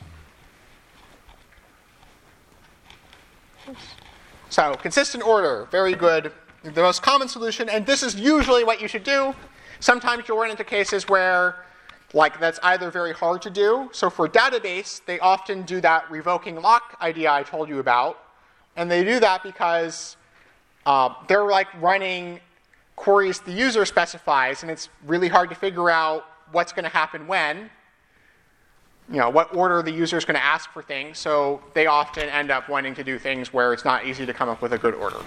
So consistent order, very good. The most common solution, and this is usually what you should do. Sometimes you'll run into cases where like that's either very hard to do. So for a database, they often do that revoking lock idea I told you about. And they do that because uh, they're like running queries the user specifies, and it's really hard to figure out what's going to happen when, you know, what order the user is going to ask for things. So they often end up wanting to do things where it's not easy to come up with a good order.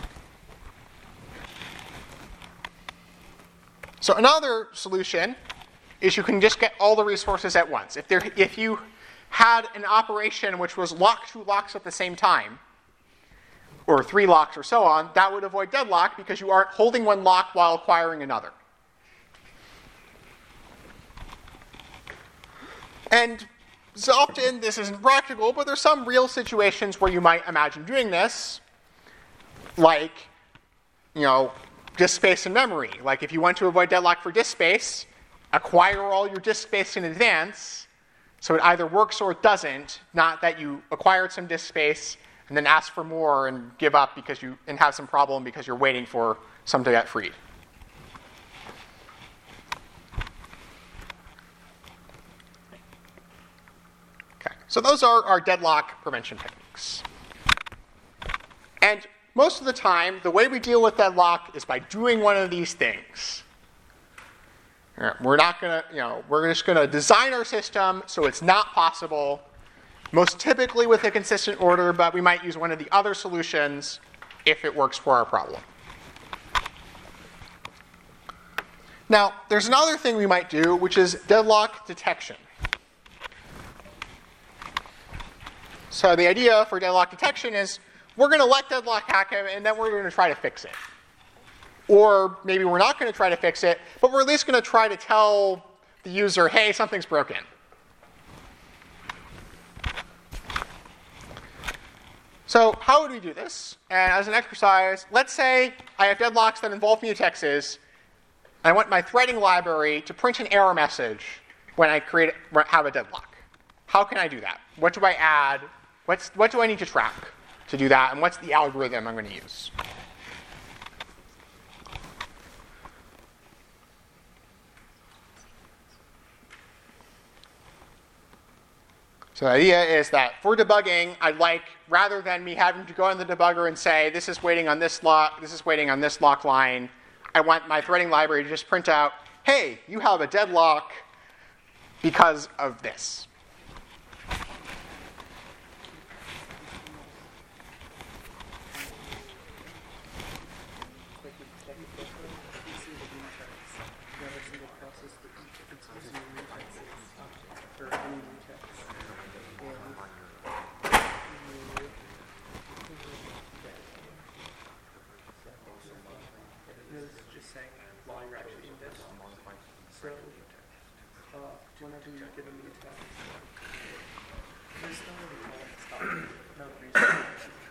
So another solution is you can just get all the resources at once. If, there, if you had an operation which was lock two locks at the same time, or three locks or so on, that would avoid deadlock because you aren't holding one lock while acquiring another. And so often this isn't practical, but there's some real situations where you might imagine doing this, like, you know, disk space and memory. Like if you want to avoid deadlock for disk space, acquire all your disk space in advance, so it either works or it doesn't, not that you acquired some disk space and then ask for more and give up because you and have some problem because you're waiting for some to get freed. Okay, so those are our deadlock prevention techniques. And most of the time, the way we deal with deadlock is by doing one of these things. We're not going to, you know, we're just going to design our system so it's not possible, most typically with a consistent order, but we might use one of the other solutions if it works for our problem. Now, there's another thing we might do, which is deadlock detection. So the idea for deadlock detection is we're going to let deadlock happen, and then we're going to try to fix it. Or maybe we're not going to try to fix it, but we're at least going to try to tell the user, hey, something's broken. So how would we do this? And as an exercise, let's say I have deadlocks that involve mutexes. I want my threading library to print an error message when I create have a deadlock. How can I do that? What do I add? What's, what do I need to track to do that? And what's the algorithm I'm going to use? So the idea is that for debugging, I'd like, rather than me having to go in the debugger and say, this is waiting on this lock, this is waiting on this lock line, I want my threading library to just print out, hey, you have a deadlock because of this. So, uh, whenever you get a new text, there's no really stop, no reason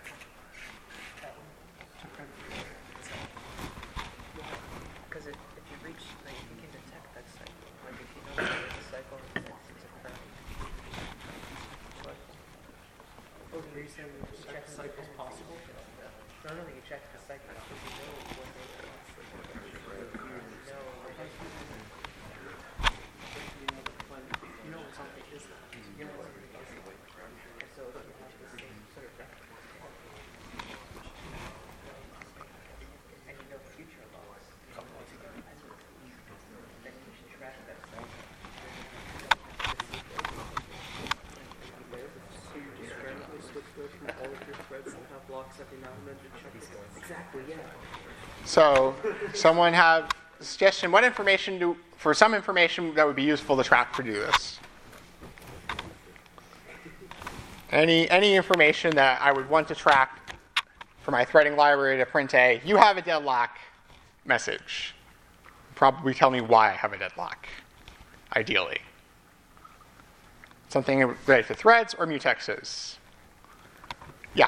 because if, if you reach, like, you can detect that cycle. Like, if you know that there's a cycle and it's occurring. But, oh, the reason you check cycles possible? no, no, you check the cycle because you know when they are. You know, like, You know when, you know when something is not. you know when it is. And so if you have the same sort of record, and you know future laws, then you should track that cycle. So you just randomly switch those from all of your threads and have blocks every now and then to check it. Exactly, yeah. So someone have a suggestion, what information do, for some information that would be useful to track to do this? Any, any information that I would want to track for my threading library to print a, you have a deadlock message. Probably tell me why I have a deadlock, ideally. Something related to threads or mutexes. Yeah.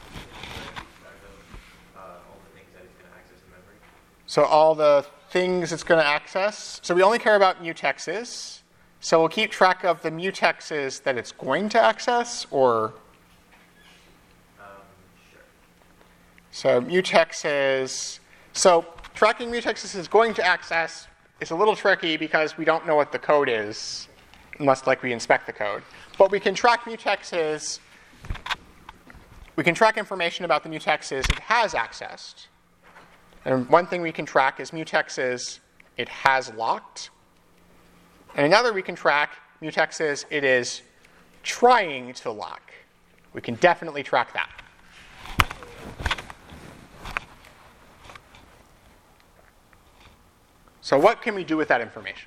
Uh, all the things that it's going to access in memory. So all the things it's going to access. So we only care about mutexes. So we'll keep track of the mutexes that it's going to access, or Um, sure. so mutexes. So tracking mutexes is going to access is a little tricky because we don't know what the code is, unless like we inspect the code. But we can track mutexes. We can track information about the mutexes it has accessed. And one thing we can track is mutexes it has locked. And another we can track mutexes it is trying to lock. We can definitely track that. So what can we do with that information?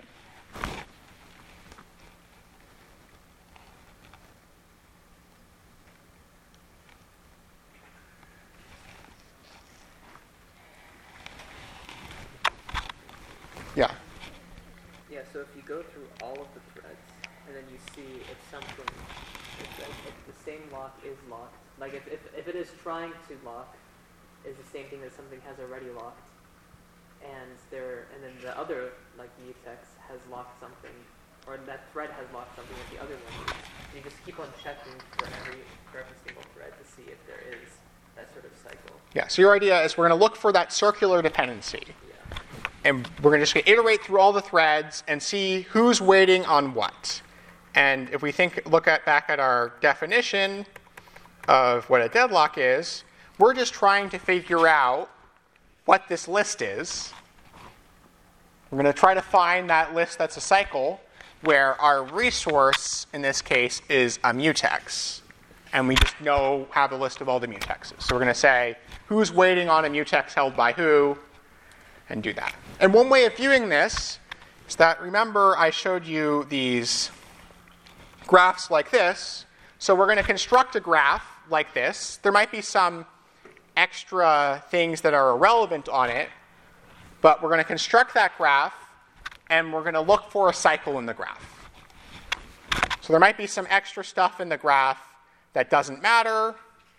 Yeah. Yeah, so if you go through all of the threads, and then you see if something, if, if the same lock is locked, like if, if, if it is trying to lock, is the same thing that something has already locked, and there, and then the other, like mutex, has locked something, or that thread has locked something that the other one is. You just keep on checking for every, for every single thread to see if there is that sort of cycle. Yeah, so your idea is we're going to look for that circular dependency. Yeah. And we're going to just iterate through all the threads and see who's waiting on what. And if we think, look at back at our definition of what a deadlock is, we're just trying to figure out what this list is. We're going to try to find that list that's a cycle where our resource, in this case, is a mutex. And we just know, have a list of all the mutexes. So we're going to say who's waiting on a mutex held by who, and do that. And one way of viewing this is that, remember, I showed you these graphs like this. So we're going to construct a graph like this. There might be some extra things that are irrelevant on it, but we're going to construct that graph, and we're going to look for a cycle in the graph. So there might be some extra stuff in the graph that doesn't matter.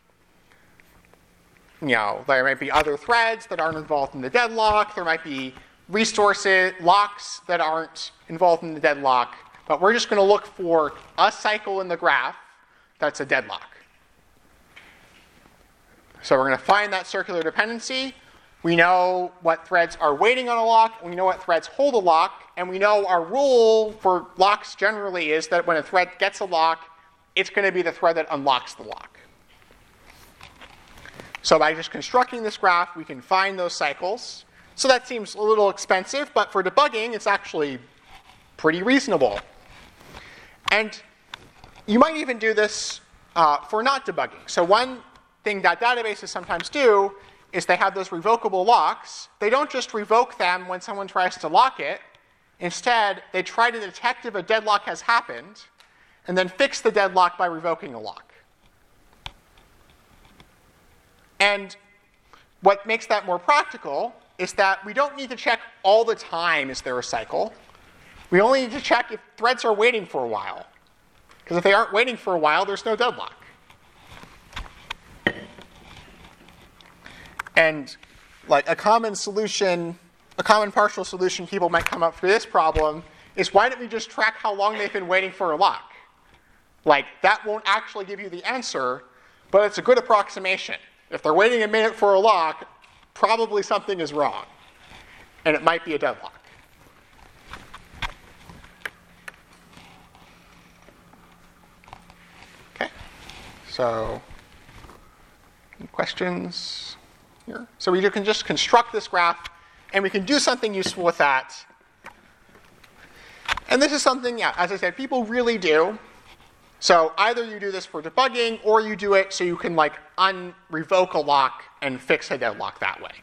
You know, there might be other threads that aren't involved in the deadlock. There might be resources, locks that aren't involved in the deadlock. But we're just going to look for a cycle in the graph that's a deadlock. So we're going to find that circular dependency. We know what threads are waiting on a lock. We know what threads hold a lock. And we know our rule for locks generally is that when a thread gets a lock, it's going to be the thread that unlocks the lock. So by just constructing this graph, we can find those cycles. So that seems a little expensive, but for debugging, it's actually pretty reasonable. And you might even do this uh, for not debugging. So one thing that databases sometimes do is they have those revocable locks. They don't just revoke them when someone tries to lock it. Instead, they try to detect if a deadlock has happened, and then fix the deadlock by revoking a lock. And what makes that more practical is that we don't need to check all the time, is there a cycle? We only need to check if threads are waiting for a while. Because if they aren't waiting for a while, there's no deadlock. And like a common solution, a common partial solution people might come up for this problem is, why don't we just track how long they've been waiting for a lock? Like, that won't actually give you the answer, but it's a good approximation. If they're waiting a minute for a lock, probably something is wrong. And it might be a deadlock. Okay. So, any questions here? So we can just construct this graph, and we can do something useful with that. And this is something, yeah, as I said, people really do. So either you do this for debugging, or you do it so you can like unrevoke a lock and fix a deadlock that way.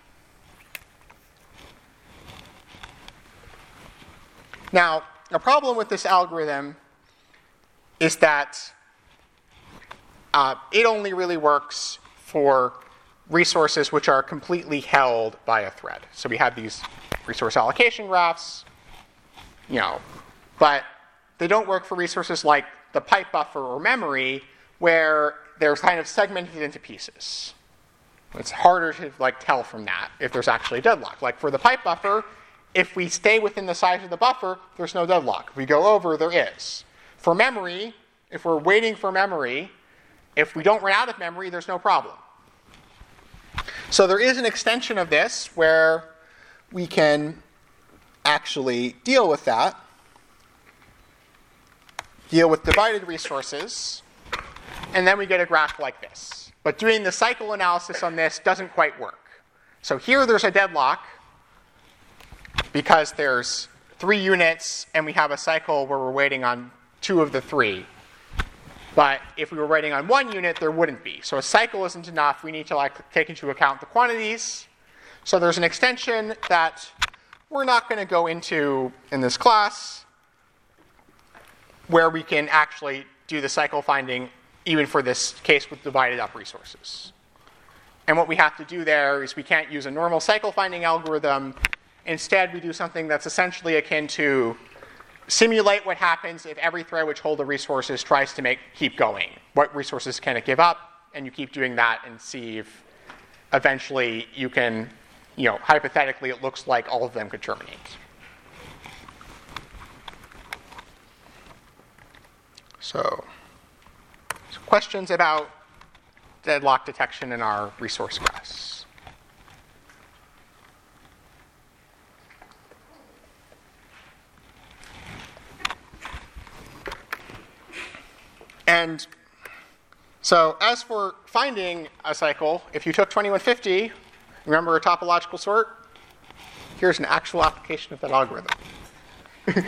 Now, a problem with this algorithm is that uh, it only really works for resources which are completely held by a thread. So we have these resource allocation graphs, you know, but they don't work for resources like the pipe buffer or memory, where they're kind of segmented into pieces. It's harder to like tell from that if there's actually a deadlock. Like for the pipe buffer, if we stay within the size of the buffer, there's no deadlock. If we go over, there is. For memory, if we're waiting for memory, if we don't run out of memory, there's no problem. So there is an extension of this where we can actually deal with that, deal with divided resources, and then we get a graph like this. But doing the cycle analysis on this doesn't quite work. So here there's a deadlock because there's three units and we have a cycle where we're waiting on two of the three. But if we were waiting on one unit, there wouldn't be. So a cycle isn't enough. We need to like take into account the quantities. So there's an extension that we're not going to go into in this class where we can actually do the cycle finding even for this case with divided up resources. And what we have to do there is we can't use a normal cycle finding algorithm. Instead, we do something that's essentially akin to simulate what happens if every thread which holds the resources tries to make keep going. What resources can it give up? And you keep doing that and see if eventually you can, you know, hypothetically it looks like all of them could terminate. So, so questions about deadlock detection in our resource graphs? And so as for finding a cycle, if you took twenty-one fifty, remember a topological sort? Here's an actual application of that algorithm. It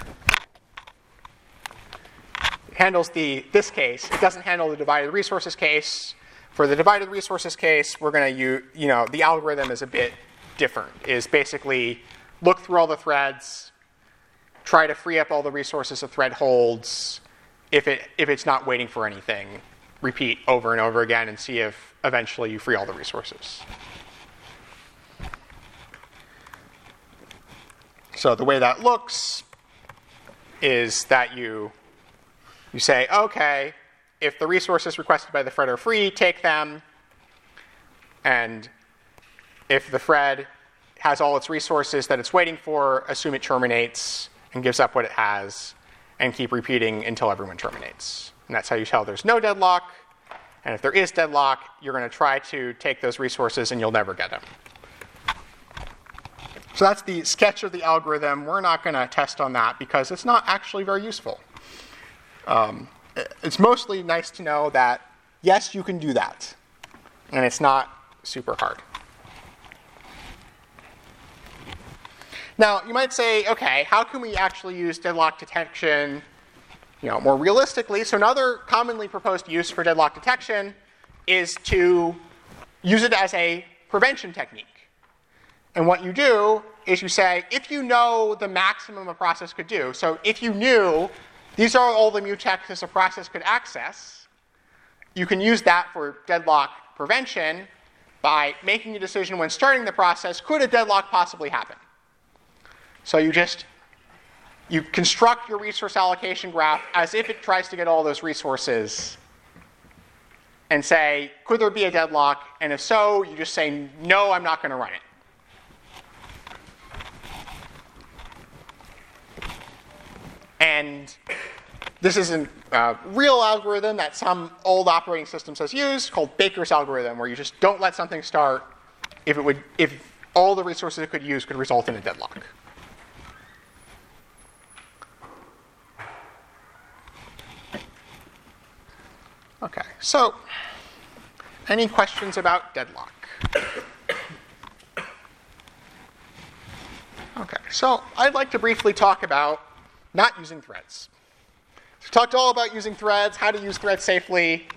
handles the this case. It doesn't handle the divided resources case. For the divided resources case, we're going to use, you know, the algorithm is a bit different. Is basically look through all the threads, try to free up all the resources a thread holds. If it if it's not waiting for anything, repeat over and over again and see if eventually you free all the resources. So the way that looks is that you you say, okay, if the resources requested by the thread are free, take them. And if the thread has all its resources that it's waiting for, assume it terminates and gives up what it has, and keep repeating until everyone terminates. And that's how you tell there's no deadlock. And if there is deadlock, you're going to try to take those resources and you'll never get them. So that's the sketch of the algorithm. We're not going to test on that because it's not actually very useful. Um, it's mostly nice to know that, yes, you can do that. And it's not super hard. Now, you might say, okay, how can we actually use deadlock detection, you know, more realistically? So another commonly proposed use for deadlock detection is to use it as a prevention technique. And what you do is you say, if you know the maximum a process could do, so if you knew these are all the mutexes a process could access, you can use that for deadlock prevention by making a decision when starting the process, could a deadlock possibly happen? So you just, you construct your resource allocation graph as if it tries to get all those resources and say, could there be a deadlock? And if so, you just say, no, I'm not going to run it. And this is a uh, real algorithm that some old operating systems has used called Baker's algorithm, where you just don't let something start if it would, if all the resources it could use could result in a deadlock. Okay, so any questions about deadlock? Okay, so I'd like to briefly talk about not using threads. So we talked all about using threads, how to use threads safely,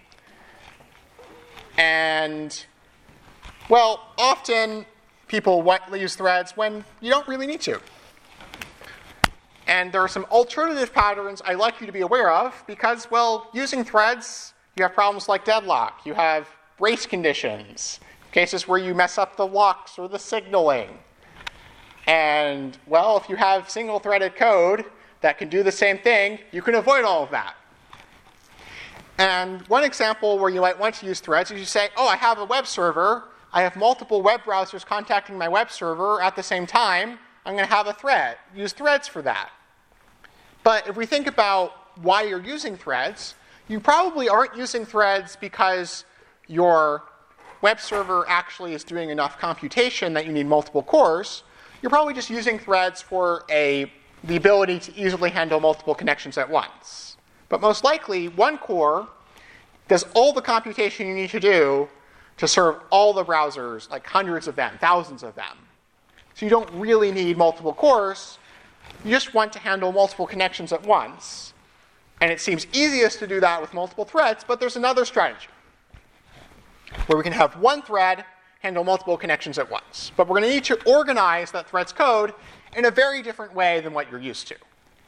and, well, often people want to use threads when you don't really need to. And there are some alternative patterns I'd like you to be aware of because, well, using threads, you have problems like deadlock. You have race conditions, cases where you mess up the locks or the signaling. And, well, if you have single-threaded code that can do the same thing, you can avoid all of that. And one example where you might want to use threads is you say, oh, I have a web server. I have multiple web browsers contacting my web server at the same time. I'm going to have a thread. Use threads for that. But if we think about why you're using threads, you probably aren't using threads because your web server actually is doing enough computation that you need multiple cores. You're probably just using threads for a, the ability to easily handle multiple connections at once. But most likely, one core does all the computation you need to do to serve all the browsers, like hundreds of them, thousands of them. So you don't really need multiple cores. You just want to handle multiple connections at once. And it seems easiest to do that with multiple threads, but there's another strategy where we can have one thread handle multiple connections at once. But we're going to need to organize that thread's code in a very different way than what you're used to.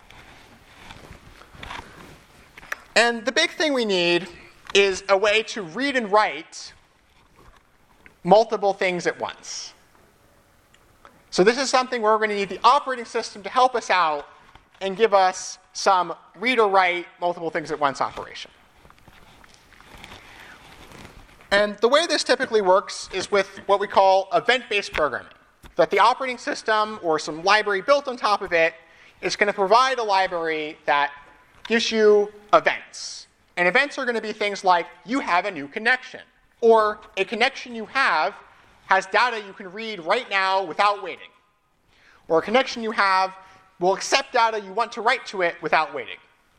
And the big thing we need is a way to read and write multiple things at once. So this is something where we're going to need the operating system to help us out and give us some read or write multiple things at once operation. And the way this typically works is with what we call event-based programming. That the operating system or some library built on top of it is going to provide a library that gives you events. And events are going to be things like, you have a new connection. Or a connection you have has data you can read right now without waiting. Or a connection you have will accept data you want to write to it without waiting.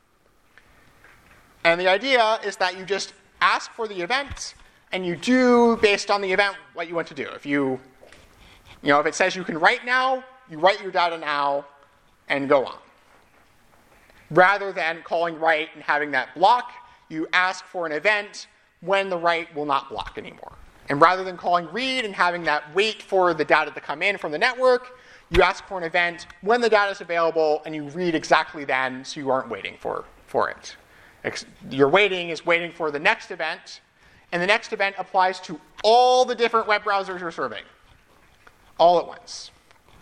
And the idea is that you just ask for the event, and you do, based on the event, what you want to do. If you, you know, if it says you can write now, you write your data now, and go on. Rather than calling write and having that block, you ask for an event when the write will not block anymore. And rather than calling read and having that wait for the data to come in from the network, you ask for an event when the data is available, and you read exactly then, so you aren't waiting for, for it. Ex- your waiting is waiting for the next event, and the next event applies to all the different web browsers you're serving, all at once.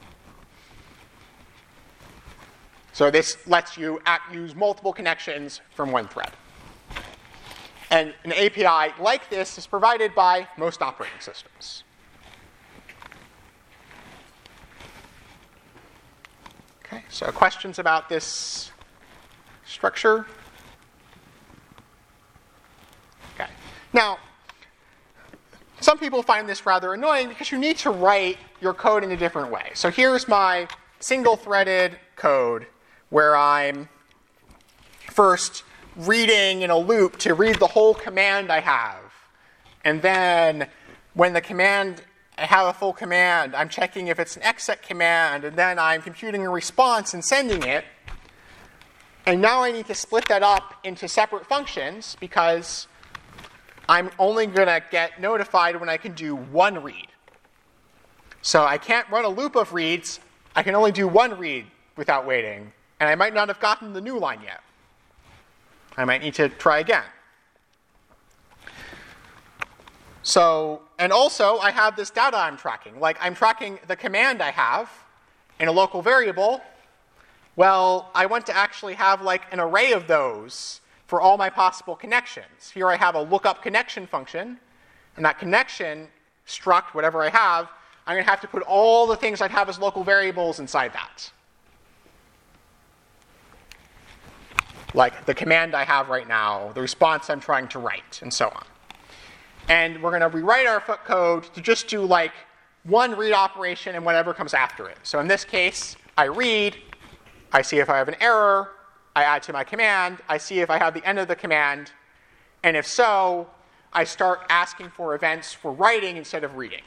So this lets you act, use multiple connections from one thread. And an A P I like this is provided by most operating systems. Okay, so questions about this structure? Okay. Now, some people find this rather annoying because you need to write your code in a different way. So here's my single-threaded code where I'm first reading in a loop to read the whole command I have. And then when the command, I have a full command, I'm checking if it's an exec command, and then I'm computing a response and sending it. And now I need to split that up into separate functions because I'm only going to get notified when I can do one read. So I can't run a loop of reads. I can only do one read without waiting. And I might not have gotten the new line yet. I might need to try again. So, and also I have this data I'm tracking. Like I'm tracking the command I have in a local variable. Well, I want to actually have like an array of those for all my possible connections. Here I have a lookup connection function, and that connection struct, whatever I have, I'm going to have to put all the things I'd have as local variables inside that. Like the command I have right now, the response I'm trying to write, and so on. And we're going to rewrite our foot code to just do like one read operation and whatever comes after it. So in this case, I read, I see if I have an error, I add to my command, I see if I have the end of the command, and if so, I start asking for events for writing instead of reading.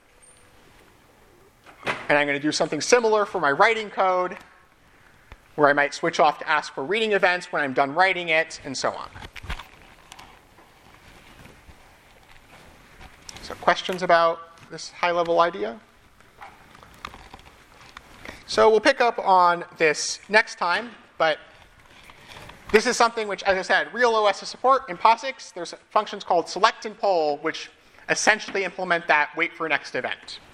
And I'm going to do something similar for my writing code, where I might switch off to ask for reading events when I'm done writing it, and so on. So questions about this high-level idea? So we'll pick up on this next time, but this is something which, as I said, real O S has support. In POSIX, there's functions called select and poll, which essentially implement that wait for next event.